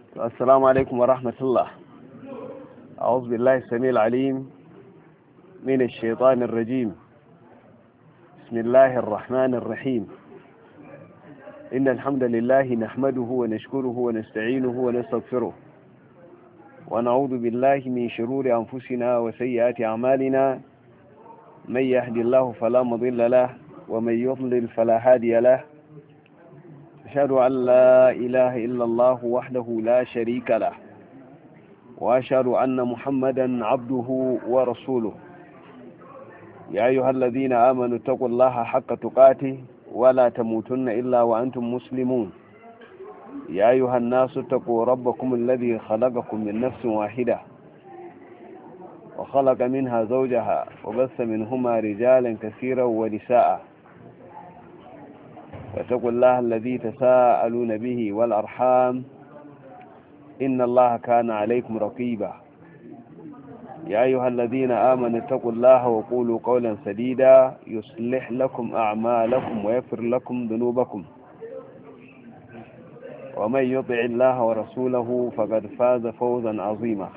السلام عليكم ورحمة الله. أعوذ بالله السميع العليم من الشيطان الرجيم. بسم الله الرحمن الرحيم. إن الحمد لله نحمده ونشكره ونستعينه ونستغفره ونعوذ بالله من شرور أنفسنا وسيئات أعمالنا. من يهد الله فلا مضل له ومن يضلل فلا هادي له. أشهد أن لا إله إلا الله وحده لا شريك له وأشهد أن محمدا عبده ورسوله. يا أيها الذين آمنوا اتقوا الله حق تقاته ولا تموتن إلا وأنتم مسلمون. يا أيها الناس اتقوا ربكم الذي خلقكم من نفس واحدة وخلق منها زوجها وبث منهما رجالا كثيرا ونساء. واتقوا الله الذي تساءلون به والأرحام إن الله كان عليكم رقيبا. يا أيها الذين آمنوا اتقوا الله وقولوا قولا سديدا يصلح لكم أعمالكم ويغفر لكم ذنوبكم. ومن يطع الله ورسوله فقد فاز فوزا عظيما.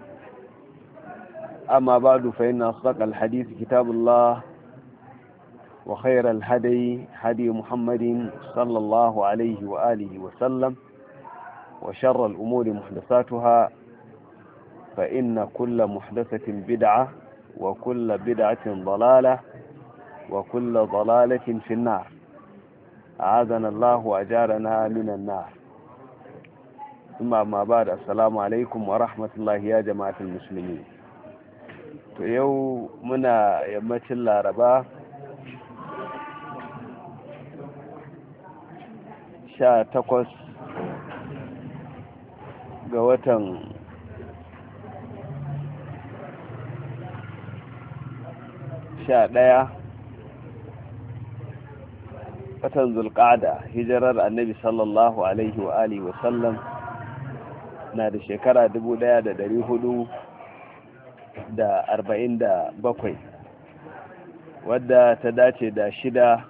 أما بعد فإن أصدق الحديث كتاب الله وخير الهدي هدي محمد صلى الله عليه وآله وسلم وشر الأمور محدثاتها فإن كل محدثة بدعة وكل بدعة ضلالة وكل ضلالة في النار. أعاذنا الله وأجارنا من النار. ثم أما بعد السلام عليكم ورحمة الله يا جماعة المسلمين. يومنا يمت الله رباه 18 ga watan watan zulqa'ada. hijirar annabi sallallahu alaihi wa alihi wa sallam na da shekara 1447 wadda ta dace da 6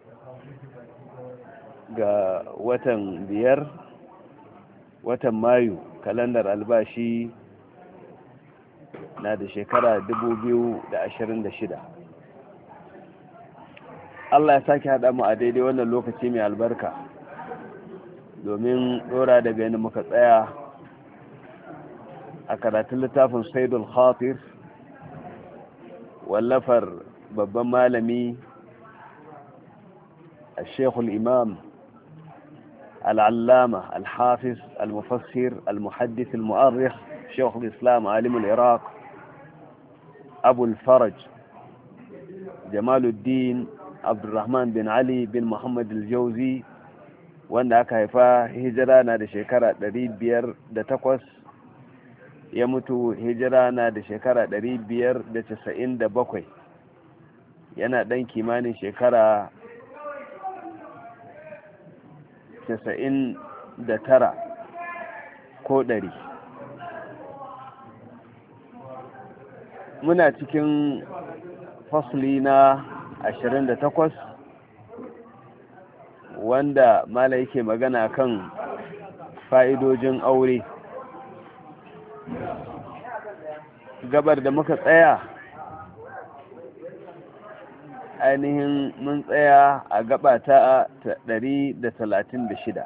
ga watan 5 watan mayu kalandar albashi na da shekara 2026. Allah ya sake haɗa mu a daidai wannan lokaci mai albarka domin ɗora daga yadda muka tsaya a karatun littafin saidul khatir wallafar babban malami الشيخ الإمام العلامة الحافظ المفسر المحدث المؤرخ شيخ الإسلام عالم العراق أبو الفرج جمال الدين عبد الرحمن بن علي بن محمد الجوزي wanda aka haifa hijira na da shekara 508 ya mutu hijira na da shekara 597 yana dan kimanin shekara 99 ko 100. muna cikin fasli na 28 wanda mala yake magana kan fa'idojin aure. gabar da muka tsaya ainihin mun tsaya a gaba ta 136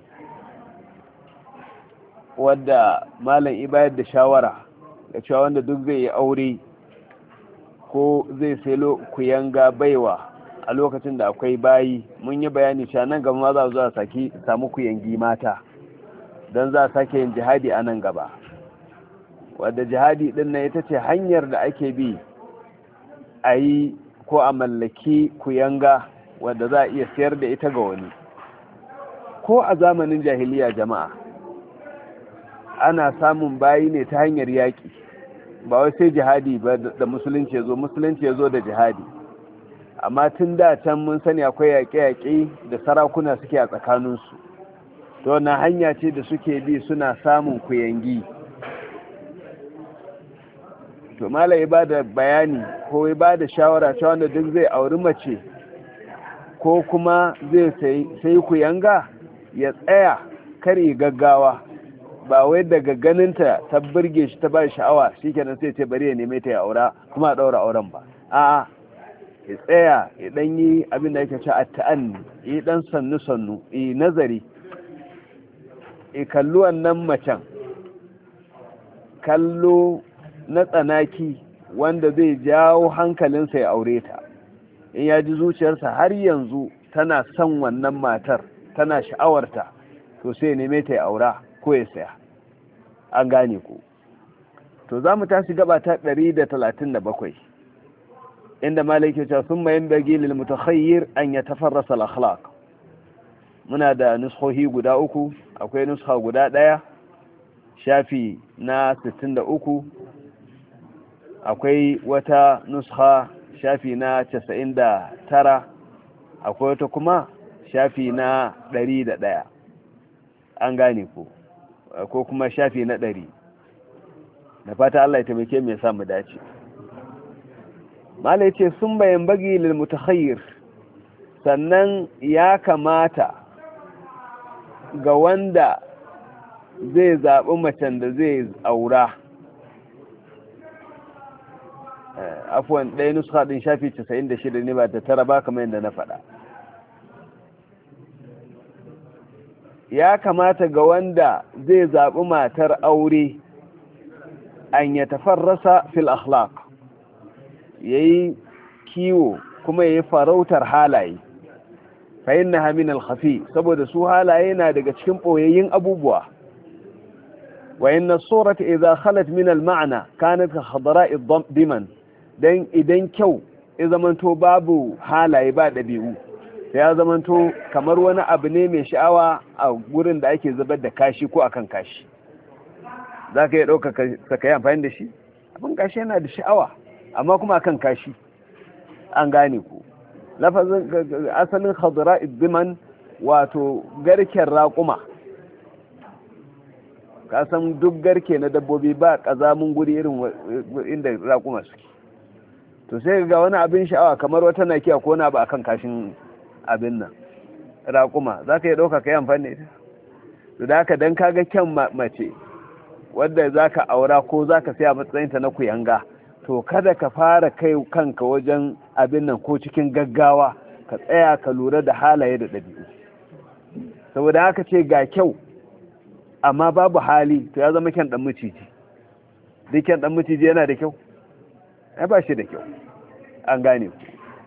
wadda malam ibayar da shawara da cewa wanda duk zai yi aure ko zai sai kuyanga baiwa a lokacin da akwai bayi. mun yi bayani cewa nan gaba ma za a samu kuyangi mata don za a sake yin jihadi a nan gaba, wadda jihadi din nan ita ce hanyar da ake bi a yi ko a mallaki kuyanga wadda za a iya sayar da ita ga wani. ko a zamanin jahiliya jama'a ana samun bayi ne ta hanyar yaƙi, ba wai sai jihadi ba da musulunci ya zo da jihadi. amma tun da can mun sani akwai yaƙe-yaƙe da sarakuna suke a tsakaninsu, to wannan hanya ce da suke bi suna samun kuyangi. to mala ya bada bayani ko ya bada shawara cewa wanda duk zai auri mace ko kuma zai sai kuyanga ya tsaya kare gaggawa ba wai daga ganinta ta burge shi ta ba sha'awa shikenan sai ce bari ya neme ta ya aura kuma a daura auren ba. A'a, ya tsaya ya dan yi abin da yake ce a ta'anni, yi dan sannu sannu, yi nazari, ya kalli wannan macen kallo na tsanaki wanda zai jawo hankalinsa ya aure ta. In ya ji zuciyarsa har yanzu tana son wannan matar, tana sha'awarta, to sai neme ta ya aura ko ya saya. An gane ku. To za mu tashi gaba ta 137 inda malai ke cewa sun mayan bagi lil mutakhayyir an ya tafarrasa al-akhlaq. Muna da nuskohi guda uku, akwai nuska guda ɗaya shafi na 63, akwai wata nuska shafi na 99, akwai wata kuma shafi na 101. An gane ku, ko kuma shafi na 100. da fata Allah ya taimake mu ya sa mu dace. Malai ce sun bayan bagi lil mutakhayyir, sannan ya kamata ga wanda zai zaɓi macen da zai aura. Afuwan ɗaya nuska ɗin shafi 96 ne ba ta tara ba kamar yadda na faɗa. Ya kamata ga wanda zai zaɓi matar aure an ya tafarrasa fil akhlaq, yayi kiwo kuma yayi farautar halaye, fa innaha min al khafi, saboda su halaye na daga cikin boyayyin abubuwa. Wa inna surata idha khalat min al ma'na kanat ka khadra'i diman, dan idan kyau ya zamanto babu halaye ba dabi'u, ya zamanto kamar wani abu ne mai sha'awa a gurin da ake zubar da kashi ko akan kashi. Za ka yi ɗauka ka yi amfani da shi? Abin kashi yana da sha'awa, amma kuma akan kashi. An gane ku. Lafazin asalin khadra iddiman wato garken raƙuma. Ka san duk garke na dabbobi ba ƙazamin guri irin inda raƙuma suke. To sai ga wani abin sha'awa kamar wata nakiya ko na ba akan kashin abin nan raƙuma, za ka yi ɗauka ka yi amfani da ita? To da haka don kaga kyan mace wadda za ka aura ko za ka saya matsayinta na kuyanga, to kada ka fara kai kanka wajen abin nan ko cikin gaggawa, ka tsaya ka lura da halaye da ɗabi'u. Saboda haka ce ga kyau amma babu hali, to ya zama kyan ɗan maciji. Duk kyan ɗan maciji yana da kyau? Ya ba shi da kyau. An gane ku.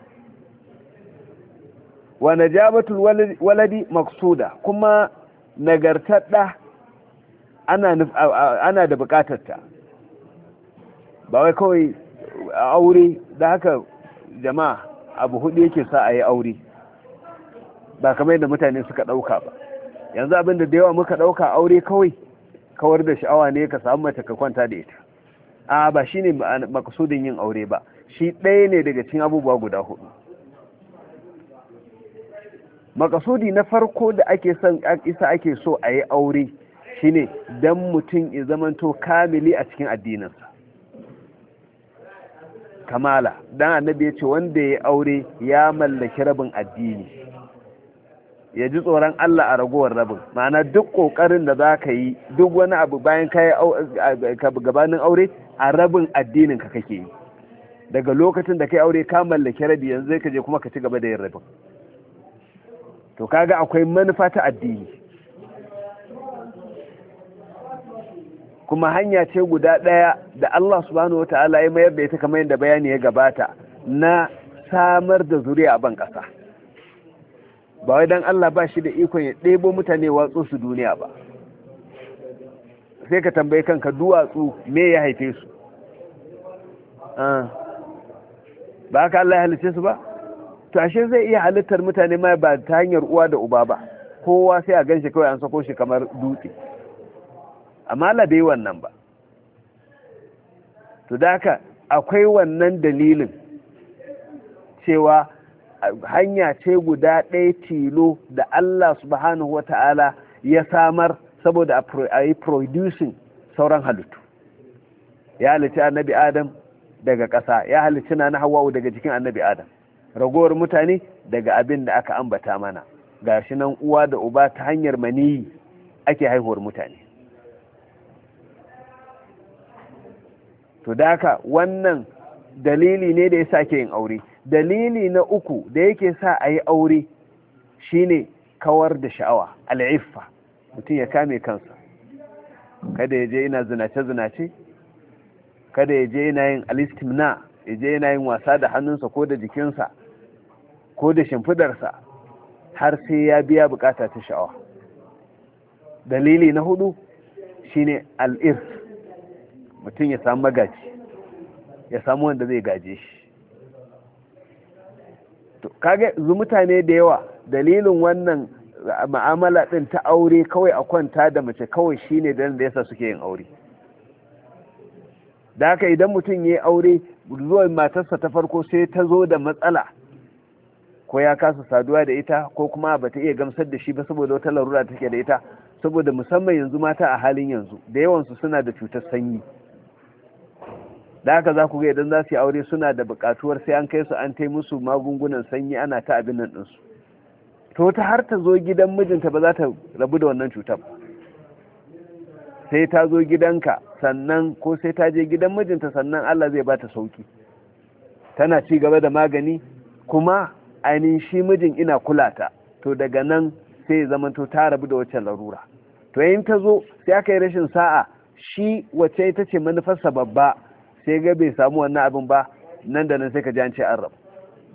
Wa najabatul waladi maksuda, kuma nagartar ɗa ana da bukatarta, ba wai kawai aure. Da haka jama'a abu hudu yake sa a yi aure, ba kamar yadda mutane suka dauka ba. Yanzu abinda da yawa muka dauka aure kawai kawar da sha'awa ne, ka samu mace ka kwanta da ita. Ba shine makasudin yin aure ba, shi ɗaya ne daga cikin abubuwa guda hudu. Makasudi na farko da ake so a yi aure shine dan mutum ya zamanto kamili a cikin addininsa, kamala. Dan annabi ya ce wanda ya aure ya mallaki rabin addini, ya ji tsoron Allah a ragowar rabin. Ma'ana duk kokarin da za ka yi, duk wani abu bayan ka yi gabanin aure, a rabin addinin ka kake yi. Daga lokacin da ka yi aure ka mallaki rabi, yanzu zai ka je kuma ka ci gaba da yin rabin. To kaga akwai manufa ta addini, kuma hanya ce guda ɗaya da Allah subhanahu wata'ala ya mayar da ita kamar yadda bayani ya gabata, na samar da zuriya a ban ƙasa. Ba wai dan Allah ba shi da ikon ya ɗebo mutane watsu su duniya ba. Sai ka tambaye kanka, duwatsu me ya haife su? Ba haka Allah ya halice su ba? To ashe zai iya halittar mutane ma ba ta hanyar uwa da uba ba, kowa sai a ganshi kawai an sako shi kamar dutse. Amma Allah bai wannan ba. To da haka akwai wannan dalilin cewa hanya ce guda ɗaya tilo da Allah subhanahu wata'ala ya samar saboda a yi producing sauran halittu. Ya halitta annabi Adam daga ƙasa, ya halitta na Hawwa daga jikin annabi Adam, ragowar mutane daga abin da aka ambata mana. Gashi nan uwa da uba ta hanyar maniyi ake haihuwar mutane. to da haka wannan dalili ne da ya sa ke yin aure. Dalili na uku da yake sa a yi aure shine kawar da sha'awa, al'iffa, mutum ya kame kansa, kada ya je yana zinace-zinace, kada ya je yana yin alistimna, ya je yana yin wasa da hannunsa ko da jikinsa ko da shimfidarsa har sai ya biya bukata ta sha'awa. Dalili na hudu shine al'ir, mutum ya samu magaji, ya samu wanda zai gaje shi. To kage mutane da yawa dalilin wannan ma'amala din ta aure kawai a kwanta da mace kawai shine dan da yasa suke yin aure. Da haka idan mutum yayi aure zuwa matarsa ta farko sai ta zo da matsala, ko ya kasa saduwa da ita ko kuma bata iya gamsar da shi ba saboda wata larura take da ita, saboda musamman yanzu mata a halin yanzu da yawansu suna da cutar sanyi. Da haka za ku ga idan za su yi aure suna da buƙatuwar sai an kai su an tai musu magungunan sanyi ana ta abin nan ɗinsu. To ta har ta zo gidan mijinta ba za ta rabu da wannan cutar, sai ta zo gidanka sannan, ko sai ta je gidan mijinta sannan Allah zai ba ta sauki. Tana ci gaba da magani kuma ainihin shi mijin ina kula ta, to daga nan sai zamanto ta rabu da wacce larura. To yayin ta zo sai aka yi rashin sa'a, shi wacce ita ce manufarsa babba sai ga bai samu wannan abin ba, nan da nan sai ka ji an ce an rabu.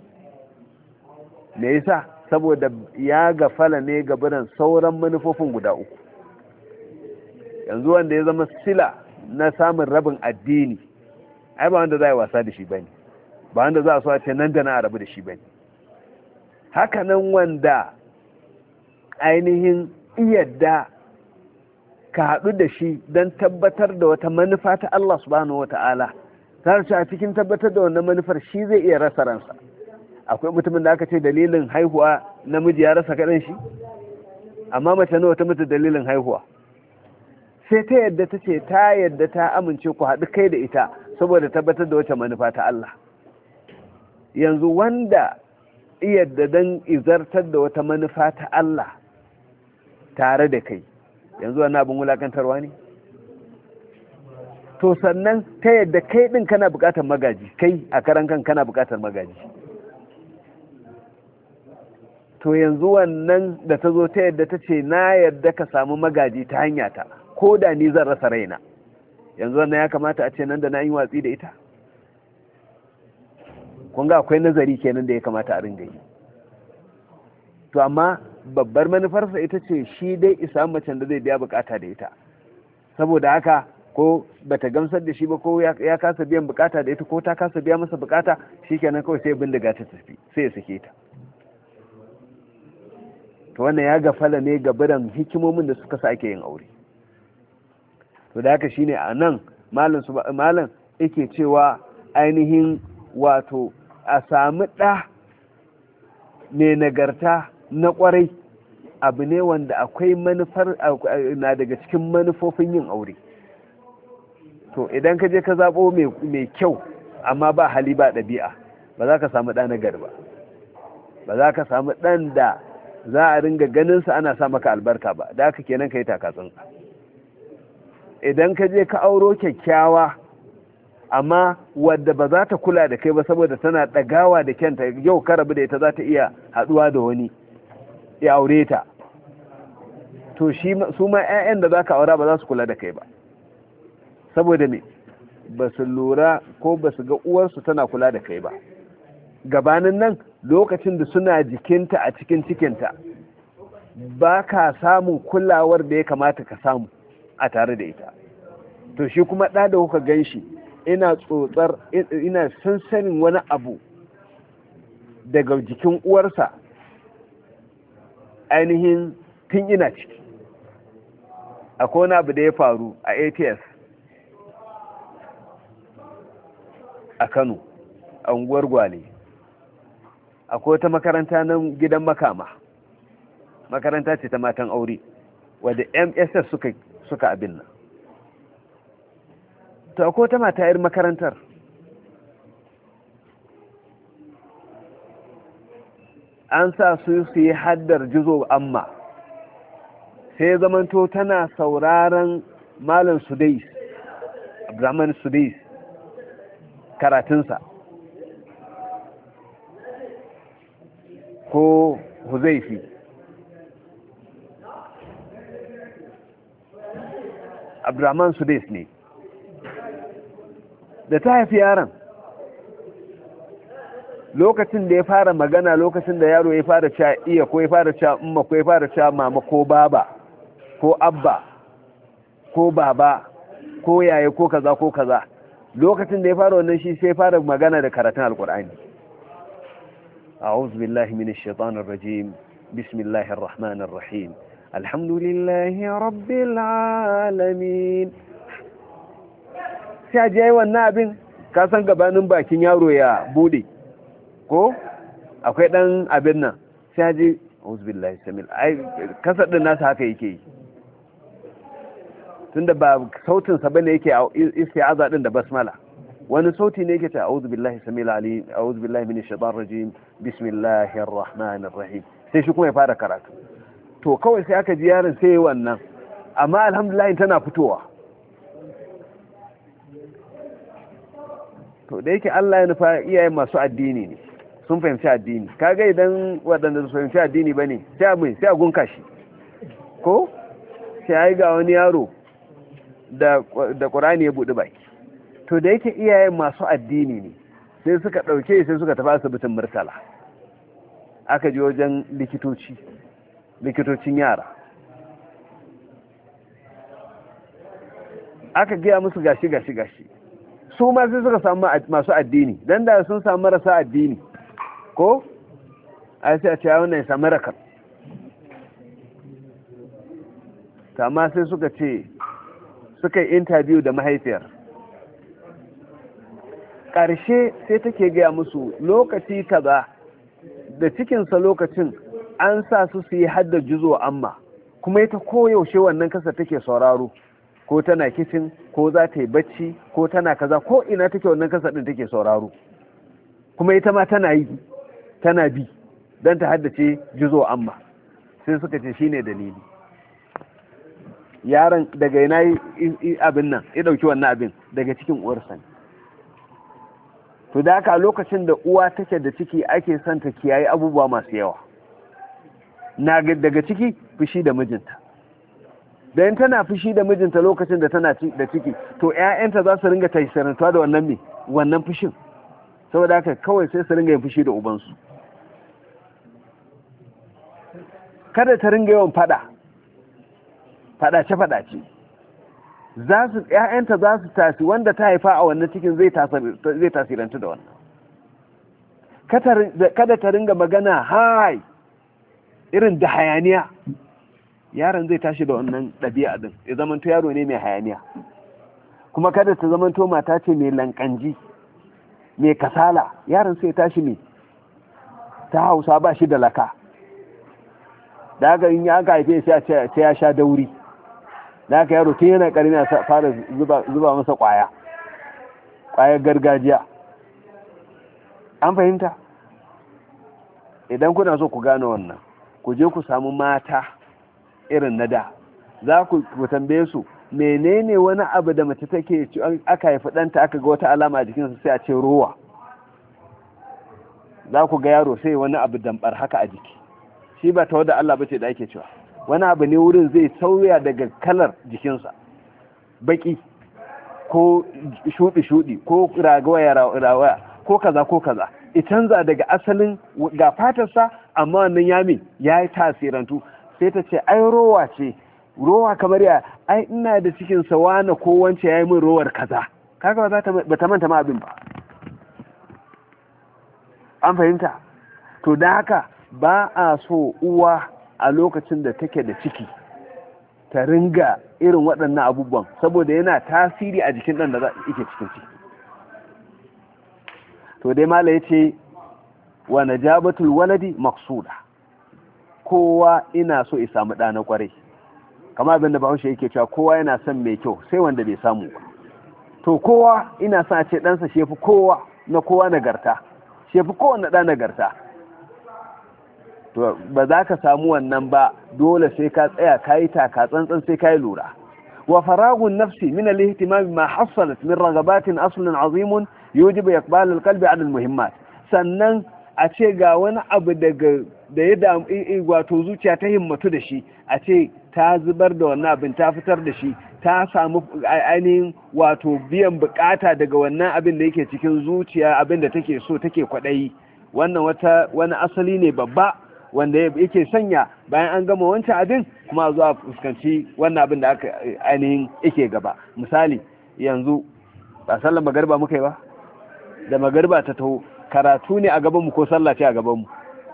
Me yasa? Saboda ya gafala ne ga biran sauran manufofin guda uku. Yanzu wanda ya zama sila na samun rabin addini, ai ba wanda za a yi wasa da shi bane, ba wanda za a so a ce nan da na rabu da shi bane. Haka nan wanda ainihin iyadda ka haɗu da shi don tabbatar da wata manufa ta Allah subhanahu wa ta'ala, ta a cikin tabbatar da wannan manufar shi zai iya rasa ransa. Akwai mutumin da aka ce dalilin haihuwa namiji ya rasa kaɗan shi, amma mace nawa ta mutu dalilin haihuwa. Sai ta yadda ta ce ta yadda ta amince ku haɗu kai da ita saboda tabbatar da wata manufa ta Allah. Yanzu wanda yadda don izartar da wata manufa ta Allah tare da kai, yanzu wani abin wulakantarwa ne? To sannan ta yadda kai ɗin kana buƙatar magaji, kai a karan kan kana buƙatar magaji. To yanzu wannan da ta zo ta yadda ta ce na yadda ka samu magaji ta hanya ta, ko da ni zan rasa raina, yanzu wannan ya kamata a ce nan da na yi watsi da ita? Kun ga akwai nazari kenan da ya kamata a ringa yi. To amma babbar manufarsa ita ce shi dai isa macen da zai biya bukata da ita, saboda haka ko bata gamsar da shi ba, ko ya kasa biyan bukata da ita, ko ta kasa biya masa bukata, shikenan kawai sai bindiga ta tafi, sai ya sake ta. To wannan ya gafala ne ga biran hikimomin da suka sake yin aure. To da haka shine a nan malam yake cewa ainihin wato a sami ɗa mai nagarta na ƙwarai abu ne wanda akwai manufar, na daga cikin manufofin yin aure. To idan ka je ka zaɓo mai kyau amma ba hali ba ɗabi'a, ba za ka samu ɗa nagari ba, ba za ka samu ɗan da za a ringa ganinsa ana sa maka albarka ba. Da haka kenan ka yi takatsun. Idan ka je ka auro kyakkyawa amma wadda ba za ta kula da kai ba saboda tana ɗagawa da kyanta, yau ka rabu da ita za ta iya haɗuwa da wani ya aure ta, to su ma 'ya'yan da za ka aura ba za su kula da kai ba, saboda ne ba su lura ko ba su ga uwarsu tana kula da kai ba. Gabanin nan lokacin da suna jikinta a cikin cikinta ba ka samun kulawar da ya kamata ka samu a tare da ita. To shi kuma ɗa da kuka gan shi ina tsotsar, ina sansanin wani abu daga jikin uwarsa ainihin tun ina ciki. Akwai wani abu da ya faru a ATS a Kano, a unguwar Gwale. Akwai wata makaranta nan gidan makama, makaranta ce ta matan aure wadda MSS suka abin nan. To akwai wata mata 'yar makarantar an sa su yi haddar jizo amma sai zamanto tana sauraron malam Sudais, Abdurrahman Sudais karatunsa ko Huzaifi Abdurrahman Sudais ne da ta haifi yaron lokacin da ya fara magana, lokacin da yaro ya fara cewa iya ko ya fara cewa umma ko ya fara cewa mama ko baba ko abba ko baba ko yaya ko kaza ko kaza, lokacin da ya fara wannan shi sai fara magana da karatun alkur'ani. a'udhu billahi minash shaitanir rajim, bismillahir rahmanir rahim, alhamdulillahi rabbil alamin. sai je wannan abin ka san gabanin bakin yaro ya bude ko akwai dan abin nan, sai ji a'udhu billahi samil, ai kasar din nasa haka yake yi, tunda ba sautin sa bane yake isti'aza din da basmala, wani sauti ne yake ta a'udhu billahi samil alim, a'udhu billahi minash shaitanir rajim, bismillahir rahmanir rahim, sai shi kuma ya fara karatu. To kawai sai aka ji yaron sai wannan, amma alhamdulillah tana fitowa. To da yake Allah ya nufa iyaye masu addini ne, sun fahimci addini, kaga idan waɗanda su fahimci addini bane sai a gunka shi ko sai ai ga wani yaro da Qur'ani ya buɗe baki. To da yake iyaye masu addini ne sai suka ɗauke sai suka tafi asibitin Murtala, aka je wajen likitocin yara, aka gaya musu gashi su ma sai suka samu masu addini, dan da sun samu marasa addini ko ai sai a ce wannan ya samu rakar, amma sai suka yi interview da mahaifiyar, ƙarshe sai take gaya musu lokaci kaza da cikinsa lokacin an sa su yi hadda juzo amma, kuma ita koyaushe wannan kasa take sauraro, ko tana kicin ko za ta yi bacci ko tana kaza, ko ina take wannan kasa din take sauraro, kuma ita ma tana bi don ta haddace juzo amma. Sai suka ce shine dalili, yaron daga yana abin nan ya dauki wannan abin daga cikin uwarsa ne. To da haka lokacin da uwa take da ciki ake son ta kiyaye abubuwa masu yawa, na daga ciki fushi da mijinta, da yin tana fushi da mijinta lokacin da tana da ciki, to 'ya'yanta za su ringa tasirantuwa da wannan fushin, saboda haka kawai sai su ringa yin fushi da ubansu. Kada ta ringa yawan fadace ‘ya'yanta za su tasi, wanda ta haifa a wannan cikin zai tasirantu da wannan. Kada ta ringa magana hai irin da hayaniya, yaron zai tashi da wannan ɗabi'a din, ya zamanto yaro ne mai hayaniya. Kuma kada ta zamanto mata ce mai lankanji, mai kasala, yaron sai tashi mai ta Hausa ba shi da laka, da haka in ya haife sai ya sha dauri, da haka yaro tun yana ƙarni a fara zuba masa ƙwayar gargajiya. An fahimta? Idan kuna so ku gane wannan, ku je ku samu mata irin na da, za ku tambaye su menene wani abu da mace take aka haifi ɗanta aka ga wata alama a jikinsa sai a ce rowa. Za ku ga yaro sai wani abu dambar haka a jiki, shi ba ta wadda Allah bace da ake cewa, wani abu ne wurin zai sauya daga kalar jikinsa, baki ko shudi ko rawaya ko kaza i canza daga asalin ga fatarsa, amma wannan ya yi tasirantu. Sai ta ce ai rowa ce, rowa kamar ya ai ina da cikin sawana ko wance yayi min rowar kaza, kaga ba ta manta ma abin ba. An fahimta? To da haka ba a so uwa a lokacin da take da ciki ta ringa irin waɗannan abubuwan, saboda yana tasiri a jikin ɗan da yake cikin ciki. To dai mala yace wa najabatul waladi maqsuda, kowa ina so ya samu ɗa na kwarai, kamar abinda Bahaushe yake cewa kowa yana son mai kyau sai wanda bai samu ba. To kowa ina son a ce ɗansa shi yafi kowa nagarta, shi yafi kowanne ɗa nagarta. To ba za ka samu wannan ba, dole sai ka tsaya kayi taka tsantsan, sai kayi lura. wa faragun nafsi min al-ihtimam ma hassalat min ragabatin aslun azimun yujibu iqbal al-qalbi ala al-muhimmat. Sannan a ce ga wani abu daga da ya wato zuciya ta himmatu da shi, a ce ta zubar da wannan abin, ta fitar da shi, ta samu ainihin wato biyan bukata daga wannan abin da yake cikin zuciya, abin da take so take kwaɗayi. Wannan wani asali ne babba wanda yake sanya bayan an gama wancan abin kuma zuwa fuskanci wannan abin da aka ainihin yake gaba. Misali yanzu ba sallar magariba muka yi ba, da magariba ta taho karatu ne a gabanmu ko sallah ce a gabanmu?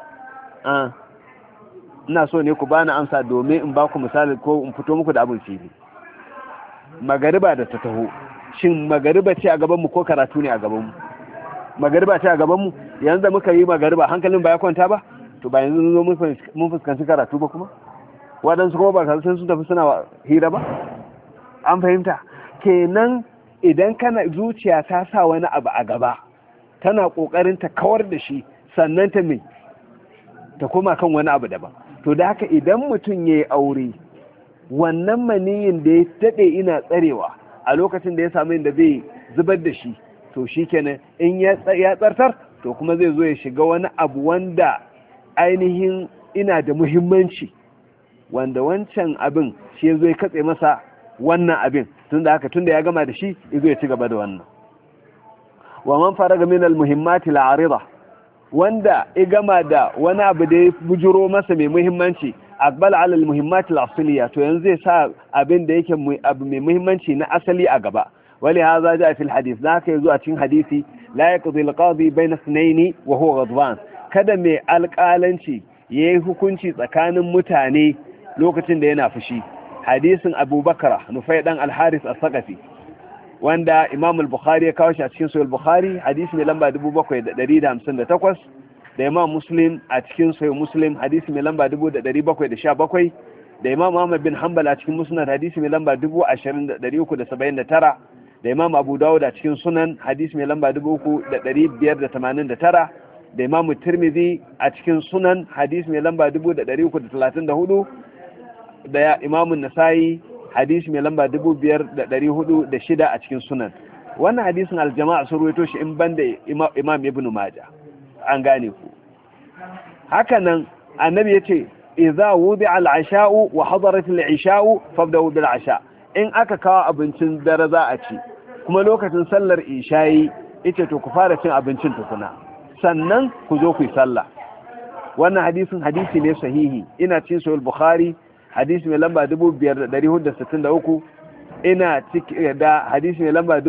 Ina so ne ku bani amsa domin in ba ku misali ko in fito muku da abin fili. Magariba da ta taho, shin magariba ce a gabanmu ko karatu ne a gabanmu? Magariba ce a gabanmu. Yanzu da muka yi magariba hankalin ba ya kwanta ba, to ba yanzu zo mun fuskanci karatu ba kuma? Waɗansu kuma ba karatu sun tafi suna hira ba? An fahimta? Kenan idan kana zuciya ta sa wani abu a gaba, tana ƙoƙarin ta kawar da shi, sannan ta koma kan wani abu daban. To da haka idan mutum ya yi aure, wannan maniyin da ya daɗe ina tsarewa a lokacin da ya samu inda zai zubar da shi, to shi kenan in ya tsartar, to kuma zai zo ya shiga wani abu wanda ainihin ina da muhimmanci, wanda wancan abin shi ya zo ya katse masa wannan abin, tun da ya gama da shi ya zo ya ci gaba da wannan. wa man faraga min al-muhimmati al-arida, wanda ya gama da wani abu da ya bujuro masa mai muhimmanci, aqbal ala al-muhimmati al-asliya, to yanzu zai sa abin da yake abu mai muhimmanci na asali a gaba. wali hadha ja fi al-hadith, zaka yazo a cikin hadisi, la yaqdi al-qadi bayna ithnayn wa huwa ghadban, kada mai alƙalanci yayi hukunci tsakanin mutane lokacin da yana fushi. hadisin abubakar nufai dan al-haris as-saqafi, wanda Imam al-Bukhari ya kawo shi a cikin Sahih al-Bukhari hadisi mai lamba 7758, da Imam Muslim a cikin Sahih Muslim hadisi mai lamba 1717, da Imam Ahmad bin Hanbal a cikin Musnad hadisi mai lamba 20379, da Imam Abu Dawud a cikin Sunan hadisi mai lamba 3589, da Imam Tirmidhi a cikin Sunan hadisi mai lamba 1334, da Imam An-Nasa'i hadisi mai lamba 5406 a cikin Sunan. Wannan hadisin aljama'a sun ruwaito shi in banda Imam Ibn Majah. An gane ku. Hakanan annabi yace idza wudi'a al-asha'u wa hadarat al-isha'u fabda'u bil 'asha'. In aka kawo abincin dare za a ci, kuma lokacin sallar isha'i yace to ku fara cin abincin tukuna, sannan ku zo ku yi sallah. Wannan hadisin hadisi ne sahihi, ina cikin Sahih Bukhari hadisi mai lamba 5463, ina cikin da hadisi mai lamba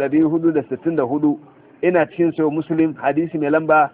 5464, ina cikin Sahih Muslim hadisi mai lamba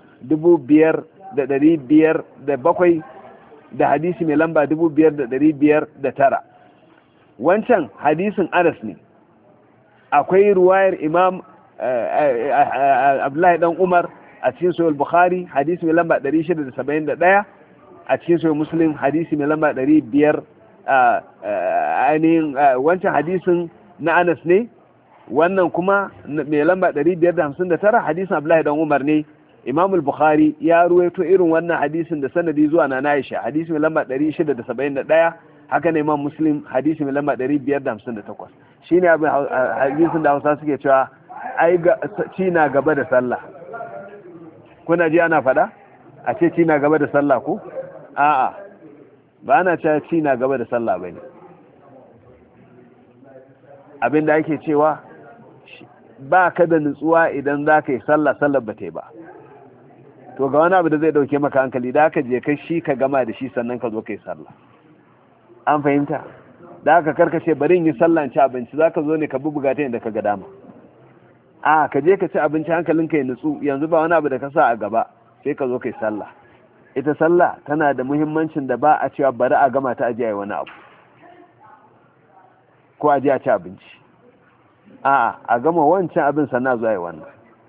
5507, da hadisi mai lamba 5509. wancan hadisin Anas ne. Akwai ruwayar Imam Abdullahi dan Umar a cikin Sahih Bukhari hadisi mai lamba 671, a cikin Sahih Muslim hadisi mai lamba 500. ainihin wancan hadisin na Anas ne, wannan kuma mai lamba 559 hadisin Abdullahi dan Umar ne. Imam al-Bukhari ya ruwaito irin wannan hadisin da sanadi zuwa na Aisha hadisi mai lamba 671, haka ne Imam Muslim hadisi mai lamba 558. shine abin hadisin da Hausa suke cewa ai ci na gaba da sallah. Kuna ji ana fada a ce ci na gaba da sallah ko? A'a, ba ana cewa ci na gaba da sallah bane. Abinda ake cewa ba ka da nutsuwa idan za ka yi sallah ba ta yi ba, to ga wani abu da zai dauke maka hankali da aka je kai shi ka gama da shi sannan ka zo ka yi sallah. An fahimta? Da aka karkace bari yi sallah ci abinci, za ka zo ne ka bubuga ta yadda ka ga dama. A ka je ka ci abinci hankalinka ya nutsu, yanzu ba wani abu da ka sa a gaba sai ka zo ka yi sallah. Ita sallah tana da muhimmancin da ba a cewa bari a gama ta ajiye wani abu ko ajiye a ci abinci. A gama wancan abin sannan zuwa yi wannan.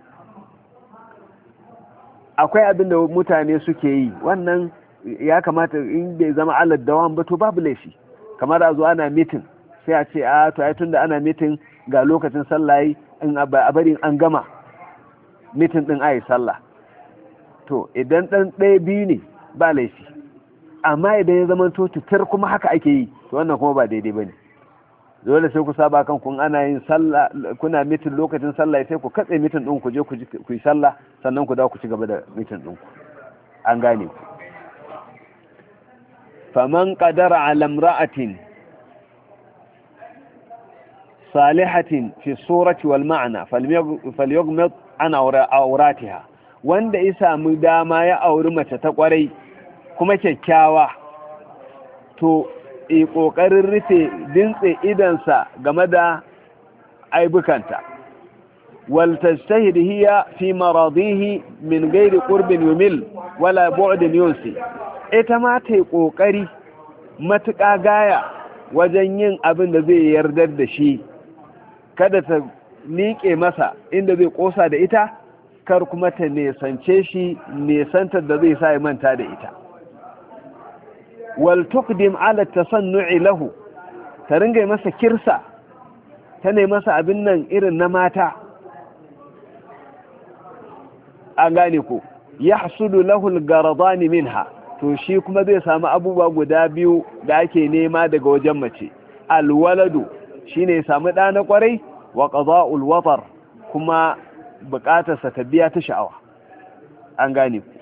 Akwai abin da mutane suke yi, wannan ya kamata in bai zama alad dawan ba to babu laifi. Kamar a zo ana mitin sai a ce to ai tunda ana mitin ga lokacin sallah in a bari an gama mitin din ayi sallah. To idan dan ɗaya biyu ne ba laifi, amma idan ya zama to tutar kuma haka ake yi, to wannan kuma ba daidai bane. dole sai ku saba kan kun ana yin sallah, kuna mitin lokacin sallah sai ku katse mitin din ku je ku yi sallah sannan ku dawo ku ci gaba da mitin din ku. an gane ku. faman qadara ala imra'atin salihatin fi surati wal ma'na falyughmid an awratiha, wanda ya samu dama ya auri mace ta kwarai kuma kyakkyawa, to ƙoƙarin rufe dintse idansa game da aibukanta. waltajtahid hiya fi maradihi min ghairi qurbin yumil wala bu'din yunsi, ita ma ta yi ƙoƙari matuƙa gaya wajen yin abin da zai yardar da shi, kada ta liƙe masa inda zai ƙosa da ita, kar kuma ta nesance shi nesantar da zai sa ya manta da ita. wal tuqdim ala tasannu'i lahu, ta ringa masa kirsa, ta ne masa abin nan irin na mata. an gane ko yahsudu lahu al-garadan minha, to shi kuma zai samu abubuwa guda biyu da ake nema daga wajen mace. alwaladu shine ya samu ɗa na kwarai, wa qada'ul watar, kuma bukatarsa ta biya ta sha'awa. an gane ku.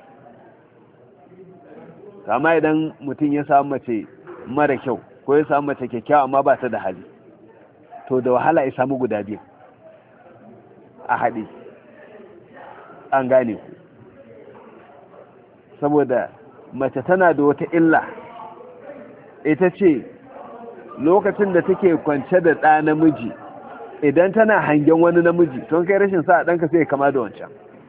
kama idan mutum ya samu mace mara kyau ko ya samu mace kyakkyawa amma ba ta da hali, to da wahala ya samu guda biyu a haɗe. an gane ku. saboda mace tana da wata illa, ita ce lokacin da take kwance da ɗa namiji, idan tana hangen wani namiji, ton kai rashin sa ɗanka sai kama da wancan.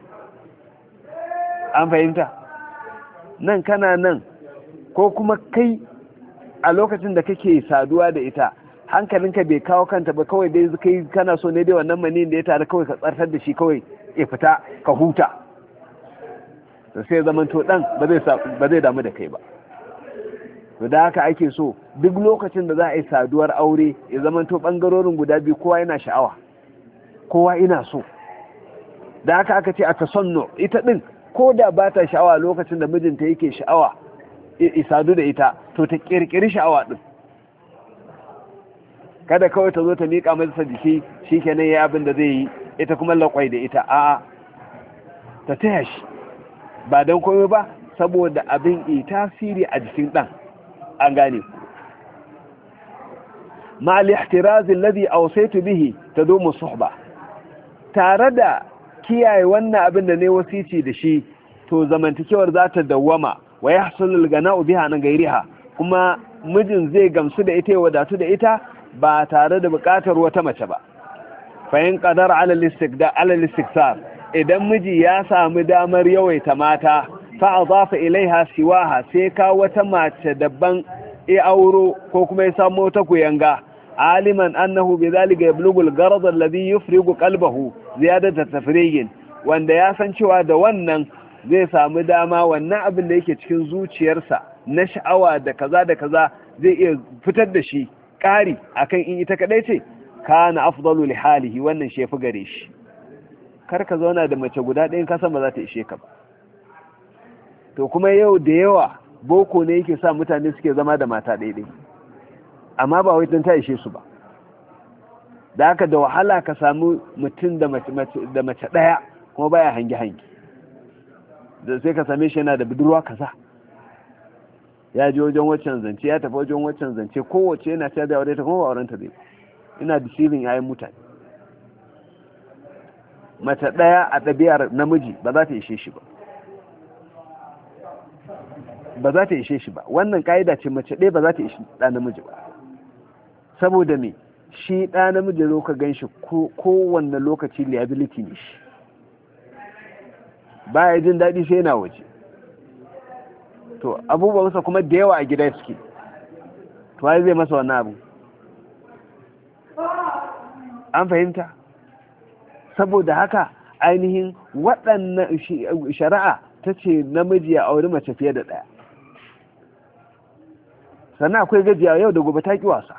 an fahimta? nan kana nan, ko kuma kai a lokacin da kake saduwa da ita hankalinka bai kawo kanta ba, kawai dai kai kana so ne dai wannan manin da ya tare kawai ka tsartar da shi, kawai ya fita ka huta, da sai zaman to dan ba zai damu da kai ba. to da haka ake so duk lokacin da za a yi saduwar aure ya zaman to bangarorin guda biyu kowa yana sha'awa, kowa ina so. da haka aka ce a tasannu, ita din ko da ba ta sha'awa lokacin da mijinta yake sha'awa isadu da ita, to ta kirkiri sha'awa din. kada kawai ta zo ta miƙa masa jiki shikenan yayi abin da zai yi, ita kuma laƙwai da ita. a'a, ta taya shi, ba don komai ba saboda abin yi tasiri a jikin ɗan. an gane ku. ma'al ihtiraz alladhi awsaytu bihi tadumu suhba, tare da kiyaye wannan abin da ne wasici da shi, to zamantakewar za ta dawwama. wa yahsulul gana'u biha nan gairiha, kuma mijin zai gamsu da ita ya wadatu da ita ba tare da buƙatar wata mace ba. fa in qadara ala al-istiqsar, idan miji ya samu damar yawaita mata, fa adafa ilaiha siwaha, sai ka wata mace daban ya auro ko kuma ya samu wata kuyanga, aliman annahu bidhalika yablughu al-gharad alladhi yufrigu qalbahu ziyadata tafriyin, wanda ya san cewa da wannan zai samu dama wannan abin da yake cikin zuciyarsa na sha'awa da kaza da kaza zai iya fitar da shi ƙari akan in ita kadai ce, kana afdalu li halihi, wannan shi yafi gare shi. kar ka zauna da mace guda ɗayan kasan ba za ta ishe ka ba. to kuma yau da yawa boko ne yake sa mutane suke zama da mata ɗaiɗai, amma ba wai don ta ishe su ba. da haka da wahala ka samu mutum da mace ɗaya kuma baya hangi-hangi, da sai ka same shi yana da budurwa kaza, ya ji wajen waccan zance, ya tafi wajen waccan zance, kowace yana ta da aure ta kuma ba aurenta zai, ina deceiving yayin mutane. mace ɗaya a ɗabi'ar namiji ba za ta ishe shi ba, ba za ta ishe shi ba. wannan ka'ida ce, mace ɗaya ba za ta ishe ɗa namiji ba. saboda me? shi ɗa namiji zo ka gan shi kowanne lokaci liability ne shi, ba ya jin daɗi sai yana waje. to abubuwansa kuma da yawa a gida suke, to wai zai masa wannan abu? an fahimta? saboda haka ainihin waɗannan shari'a ta ce namiji ya auri mace fiye da ɗaya. sannan akwai gajiya, yau da gobe ta ƙi wasa.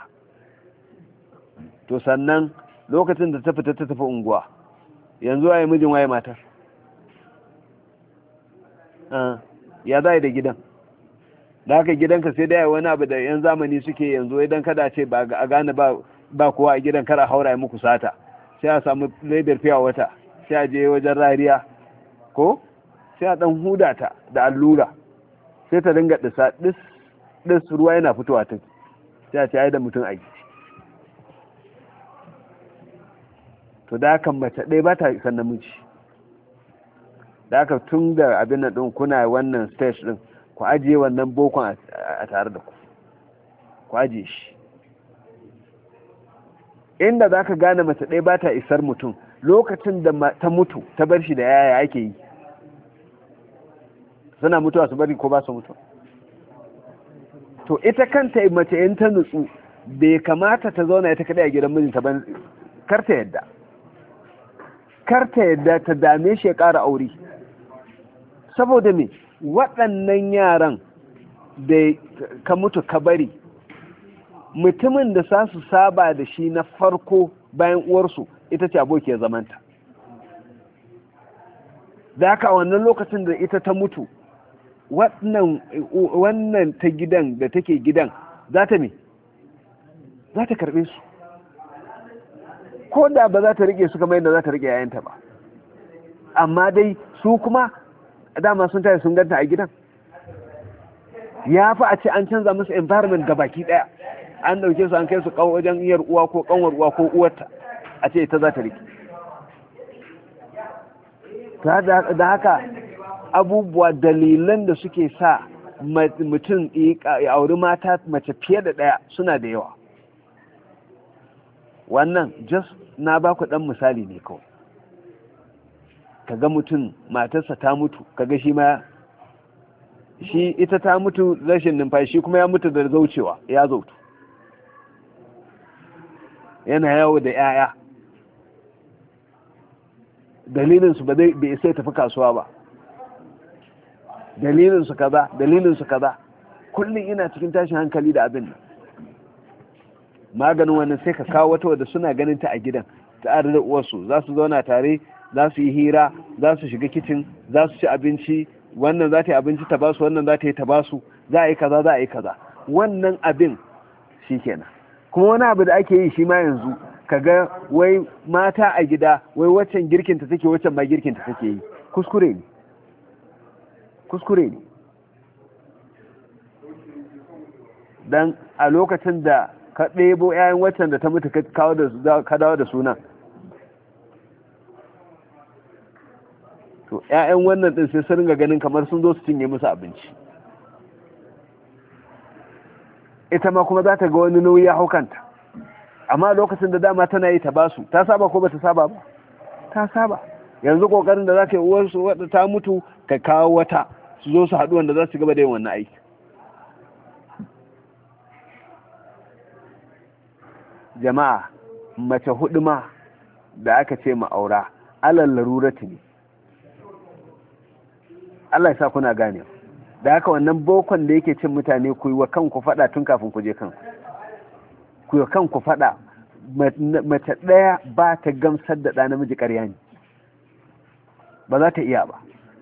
to sannan lokacin da ta fita ta tafi unguwa, yanzu waye mijin waye matar? ya za da gidan? da haka gidanka sai da wani abu da yan zamani suke yanzu, idan kada ce ba a gane ba ba kowa a gidan kar a haura ya muku sata, sai a samu ledar fiya wata, sai a je wajen rariya ko sai a dan huda ta da allura sai ta dinga disa dis ruwa yana fitowa ta, sai a ce ai da mutum a gidi. to da haka mace ɗaya ba ta isan namiji. Da haka tun da abin nan ɗin kuna wannan stage ɗin, ku ajiye wannan bokon a tare da ku ajiye shi. Inda za ka gane mace ɗaya ba ta isar mutum lokacin da ta mutu ta bar shi da yaya ake yi. Suna mutuwa su bari ko ba su mutu? To ita kanta mace in ta nutsu bai kamata ta zauna ita kaɗai a gidan mijinta ba, karta yadda ta dame shi ya ƙara aure. Saboda me waɗannan yaran da ka mutu ka bari, mutumin da sa su saba da shi na farko bayan uwarsu ita ce abokiyar zamanta. Da haka a wannan lokacin da ita ta mutu, wannan ta gidan da take gidan za ta me? Za ta karɓe su. Ko da ba za ta rike su kamar yadda za ta rike yayanta ba, amma dai su kuma dama sun tayi sun ganta a gidan. Ya fi a ce an canza musu environment ga baki daya, an dauke su an kai su wajen iyar uwa ko kanwar uwa ko uwarta, a ce ita za ta rike. Da haka abubuwa dalilan da suke sa mutum ya auri mata mace fiye da daya suna da yawa. Wannan just na ba ku ɗan misali ne kawai. Kaga mutum matarsa ta mutu, kaga shi ita ta mutu rashin numfashi, shi kuma ya mutu da zaucewa, ya zautu, yana yawo da 'ya'ya. Dalilinsu ba zai bai sai tafi kasuwa ba, dalilinsu kaza, kullum ina cikin tashin hankali da abin nan. Maganin wannan sai ka kawo wata wadda suna ganin ta a gidan tare da uwarsu, za su zauna tare, za su yi hira, za su shiga kicin, za su ci abinci, wannan za ta yi abinci ta basu, wannan za ta yi ta basu, za a yi kaza. Wannan abin shi kenan. Kuma wani abu da ake yi shi ma yanzu, kaga wai mata a gida, wai waccan girkinta take, waccan ma girkinta take yi. Kuskure ne. Dan a lokacin da ka ɗebo 'ya'yan waccan da ta mutu ka dawo da suna, to 'ya'yan wannan ɗin sai sun ringa ganin kamar sun zo su cinye musu abinci. Ita ma kuma za ta ga wani nauyi ya haukanta, amma lokacin da dama tana yi ta basu, ta saba ko ba ta saba ba? Ta saba. Yanzu kokarin da za ka yi uwarsu wadda ta mutu ka kawo wata su zo su haɗu wanda za su gaba da yin wannan aiki. Jama'a, mace hudu ma da aka ce ma'aura alal larurati ne. Allah ya sa kuna gane. Da haka wannan bokon da yake cin mutane, ku yi wa kanku fada tun kafin ku je kanku. Ku yi wa kanku fada. Mace ɗaya ba ta gamsar da ɗa namiji ƙarya ne, ba za ta iya ba,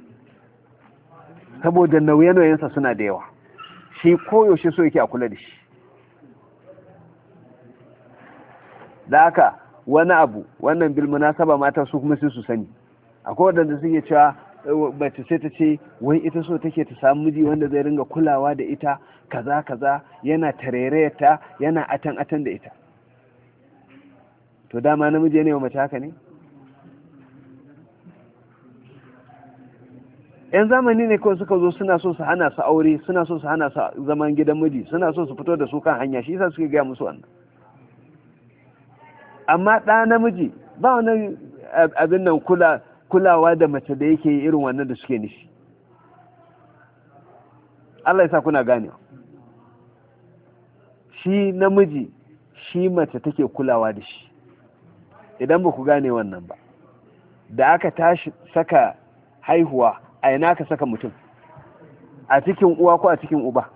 saboda nauye-nauyensa suna da yawa. Shi koyaushe so yake a kula da shi. Da haka wani abu, wannan bil munasaba mata su kuma sai su sani, akwai wadanda suke cewa mace sai ta ce wai ita so take ta samu miji wanda zai ringa kulawa da ita kaza, yana tarerayarta, yana atan da ita. To dama namiji ne wa mace haka ne? yan zamani ne kawai suka zo suna so su hana su aure, suna so su hana su zaman gidan miji, suna so su fito da su kan hanya, shi yasa suke gaya musu wannan. Amma ɗa namiji ba wani abin nan kulawa da mace da yake irin wannan da suke nishi. Allah ya sa kuna gane. Shi namiji shi mace take kulawa da shi. Idan ba ku gane wannan ba, da aka tashi saka haihuwa a ina ka saka mutum, a cikin uwa ko a cikin uba?